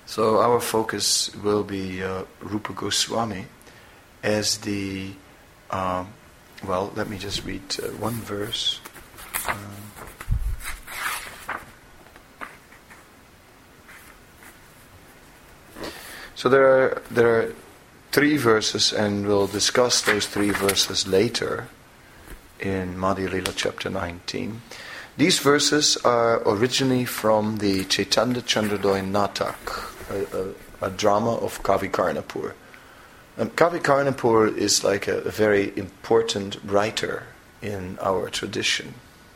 So our focus will be Rupa Goswami as the, well, let me just read one verse. So there are 3 verses, and we'll discuss those 3 verses later in Madhya Lila chapter 19. These verses are originally from the Chaitanya Chandradoy Natak, a drama of Kavi Karnapur. Kavi Karnapur is like a very important writer in our tradition.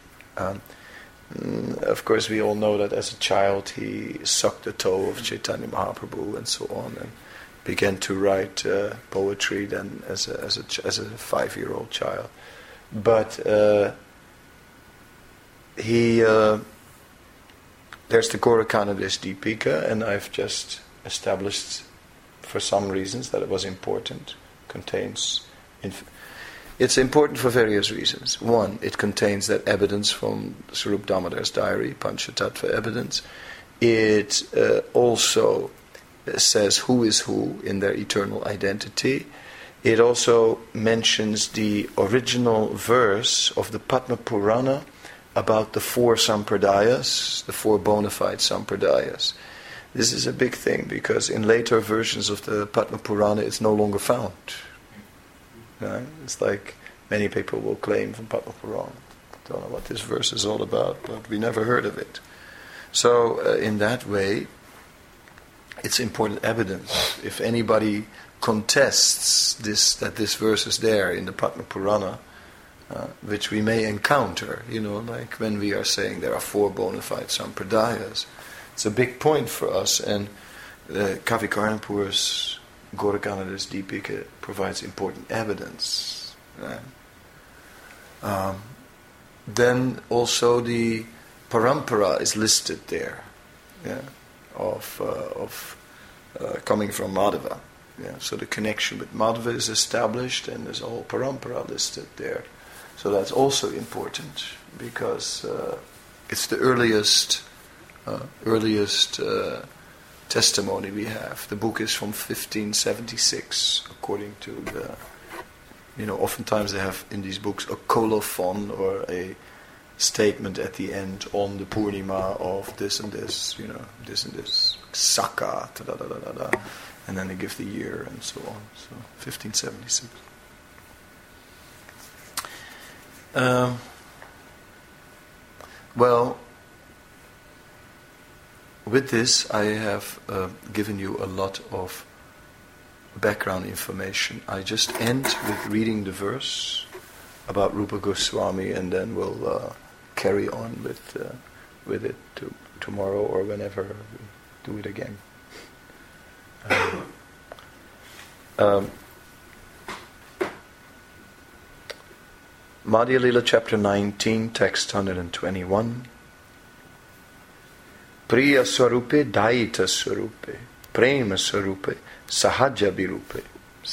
Of course, we all know that as a child he sucked the toe of Chaitanya Mahaprabhu and so on, and began to write poetry then as a 5-year-old child. But there's the Gaurakanades Deepika, and I've just established for some reasons that it was important. It's important for various reasons. One, it contains that evidence from Swarup Damodar's diary, Panchatattva evidence. It also says who is who in their eternal identity. It also mentions the original verse of the Padma Purana about the 4 sampradayas, the 4 bona fide sampradayas. This is a big thing because in later versions of the Padma Purana it's no longer found. It's like many people will claim from Padma Purana. I don't know what this verse is all about, but we never heard of it. So in that way, it's important evidence. If anybody contests that this verse is there in the Padma Purana, which we may encounter, like when we are saying there are 4 bona fide sampradayas, it's a big point for us, and Kavi Karnapur's Gaurakanades Deepika provides important evidence. Then also the parampara is listed there, of coming from Madhava. So the connection with Madhava is established, and there's a whole parampara listed there. So that's also important because it's the earliest testimony we have. The book is from 1576, according to the. Oftentimes they have in these books a colophon or a statement at the end on the Purnima of this and this, this and this, Saka, and then they give the year and so on. So 1576. Well, with this I have given you a lot of background information. I just end with reading the verse about Rupa Goswami, and then we'll carry on with it tomorrow or whenever we do it again. Madhya Lila chapter 19, text 121. Priya Swarupe Daita Swarupe Prema Swarupe Sahaja Virupe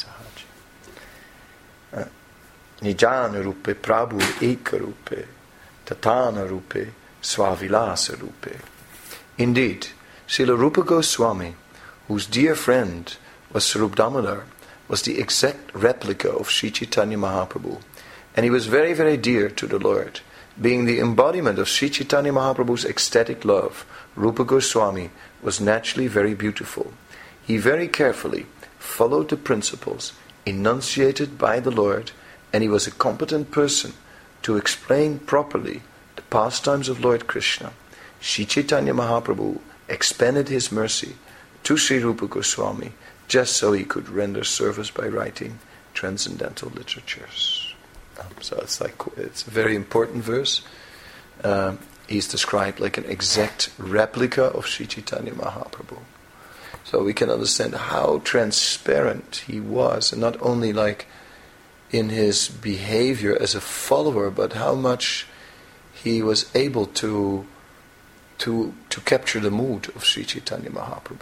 Nijana Rupe Prabhu Eka Rupe Tatana Rupe Swavilasa Rupe. Indeed, Srila Rupa Goswami, whose dear friend was Swarup Damodar, was the exact replica of Sri Chaitanya Mahaprabhu, and he was very, very dear to the Lord. Being the embodiment of Sri Chaitanya Mahaprabhu's ecstatic love, Rupa Goswami was naturally very beautiful. He very carefully followed the principles enunciated by the Lord, and he was a competent person to explain properly the pastimes of Lord Krishna. Sri Chaitanya Mahaprabhu expended his mercy to Sri Rupa Goswami just so he could render service by writing transcendental literatures. So it's a very important verse. He's described like an exact replica of Sri Chaitanya Mahaprabhu. So we can understand how transparent he was, and not only like in his behavior as a follower, but how much he was able to capture the mood of Sri Chaitanya Mahaprabhu.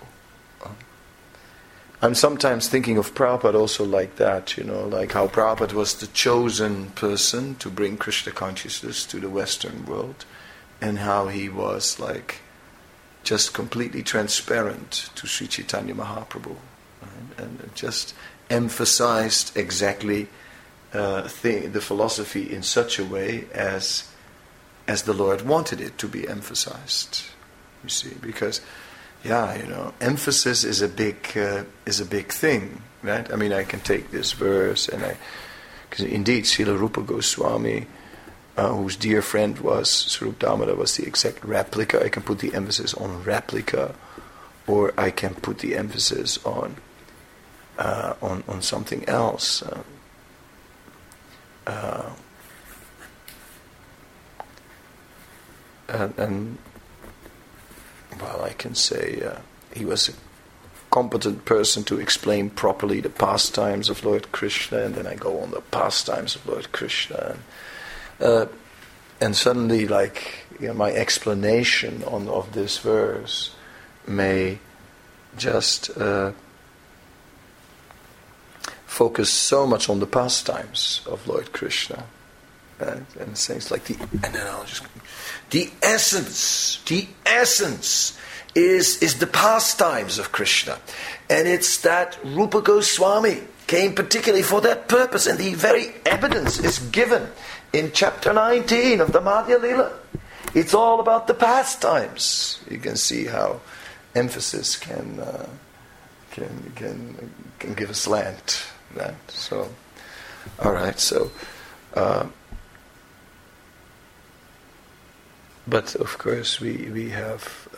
I'm sometimes thinking of Prabhupada also like that, like how Prabhupada was the chosen person to bring Krishna consciousness to the Western world, and how he was like just completely transparent to Sri Chaitanya Mahaprabhu, right? And just emphasized exactly the philosophy in such a way as the Lord wanted it to be emphasized. You see, because emphasis is a big thing, right? I mean, I can take this verse because indeed Srila Rupa Goswami, whose dear friend was Swarup Damodar, was the exact replica. I can put the emphasis on replica, or I can put the emphasis on something else. I can say he was a competent person to explain properly the pastimes of Lord Krishna, and then I go on the pastimes of Lord Krishna, and suddenly, my explanation of this verse may just focus so much on the pastimes of Lord Krishna, and things like the essence is the pastimes of Krishna, and it's that Rupa Goswami came particularly for that purpose, and the very evidence is given in chapter 19 of the Madhya Lila. It's all about the pastimes. You can see how emphasis can give a slant. Right? So, all right. So, but of course we have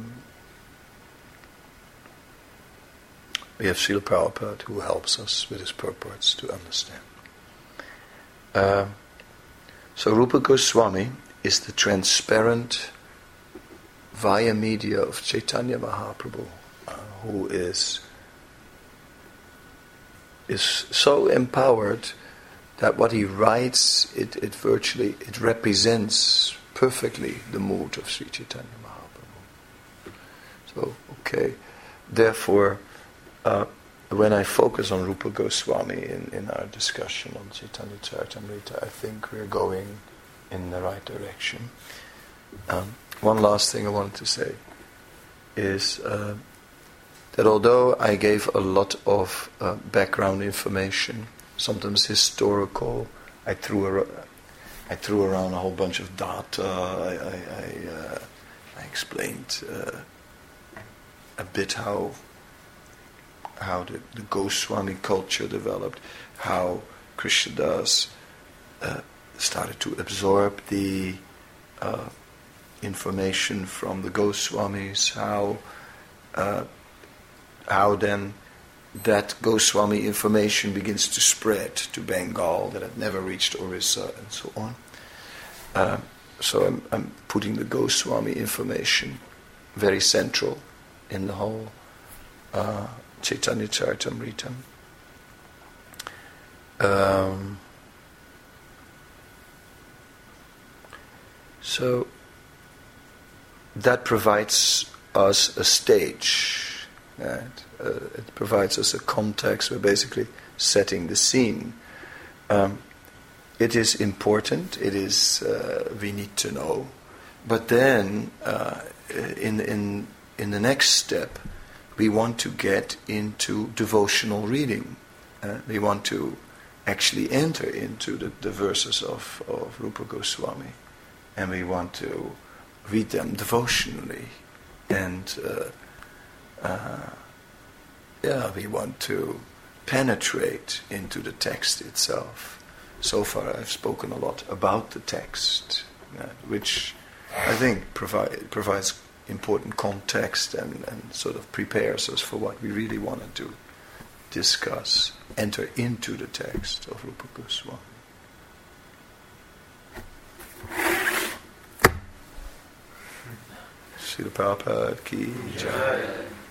Srila Prabhupada who helps us with his purports to understand. So Rupa Goswami is the transparent via media of Chaitanya Mahaprabhu, who is so empowered that what he writes, it represents perfectly the mood of Sri Chaitanya Mahaprabhu. So, therefore, when I focus on Rupa Goswami in our discussion on Chaitanya Charitamrita, I think we're going in the right direction. One last thing I wanted to say is that although I gave a lot of background information, sometimes historical, I threw around a whole bunch of data. I explained a bit how the Goswami culture developed, how Krishnadas started to absorb the information from the Goswamis, how then that Goswami information begins to spread to Bengal, that it never reached Orissa, and so on. So I'm putting the Goswami information very central in the whole Chaitanya Charitamrita. So that provides us a stage. Right? It provides us a context. We're basically setting the scene. It is important. It is we need to know. But then, in the next step, we want to get into devotional reading. We want to actually enter into the verses of Rupa Goswami, and we want to read them devotionally, and we want to penetrate into the text itself. So far I've spoken a lot about the text, which I think provides important context and sort of prepares us for what we really want to do. Discuss, enter into the text of Rupa Goswami. Srila Prabhupada ki jai.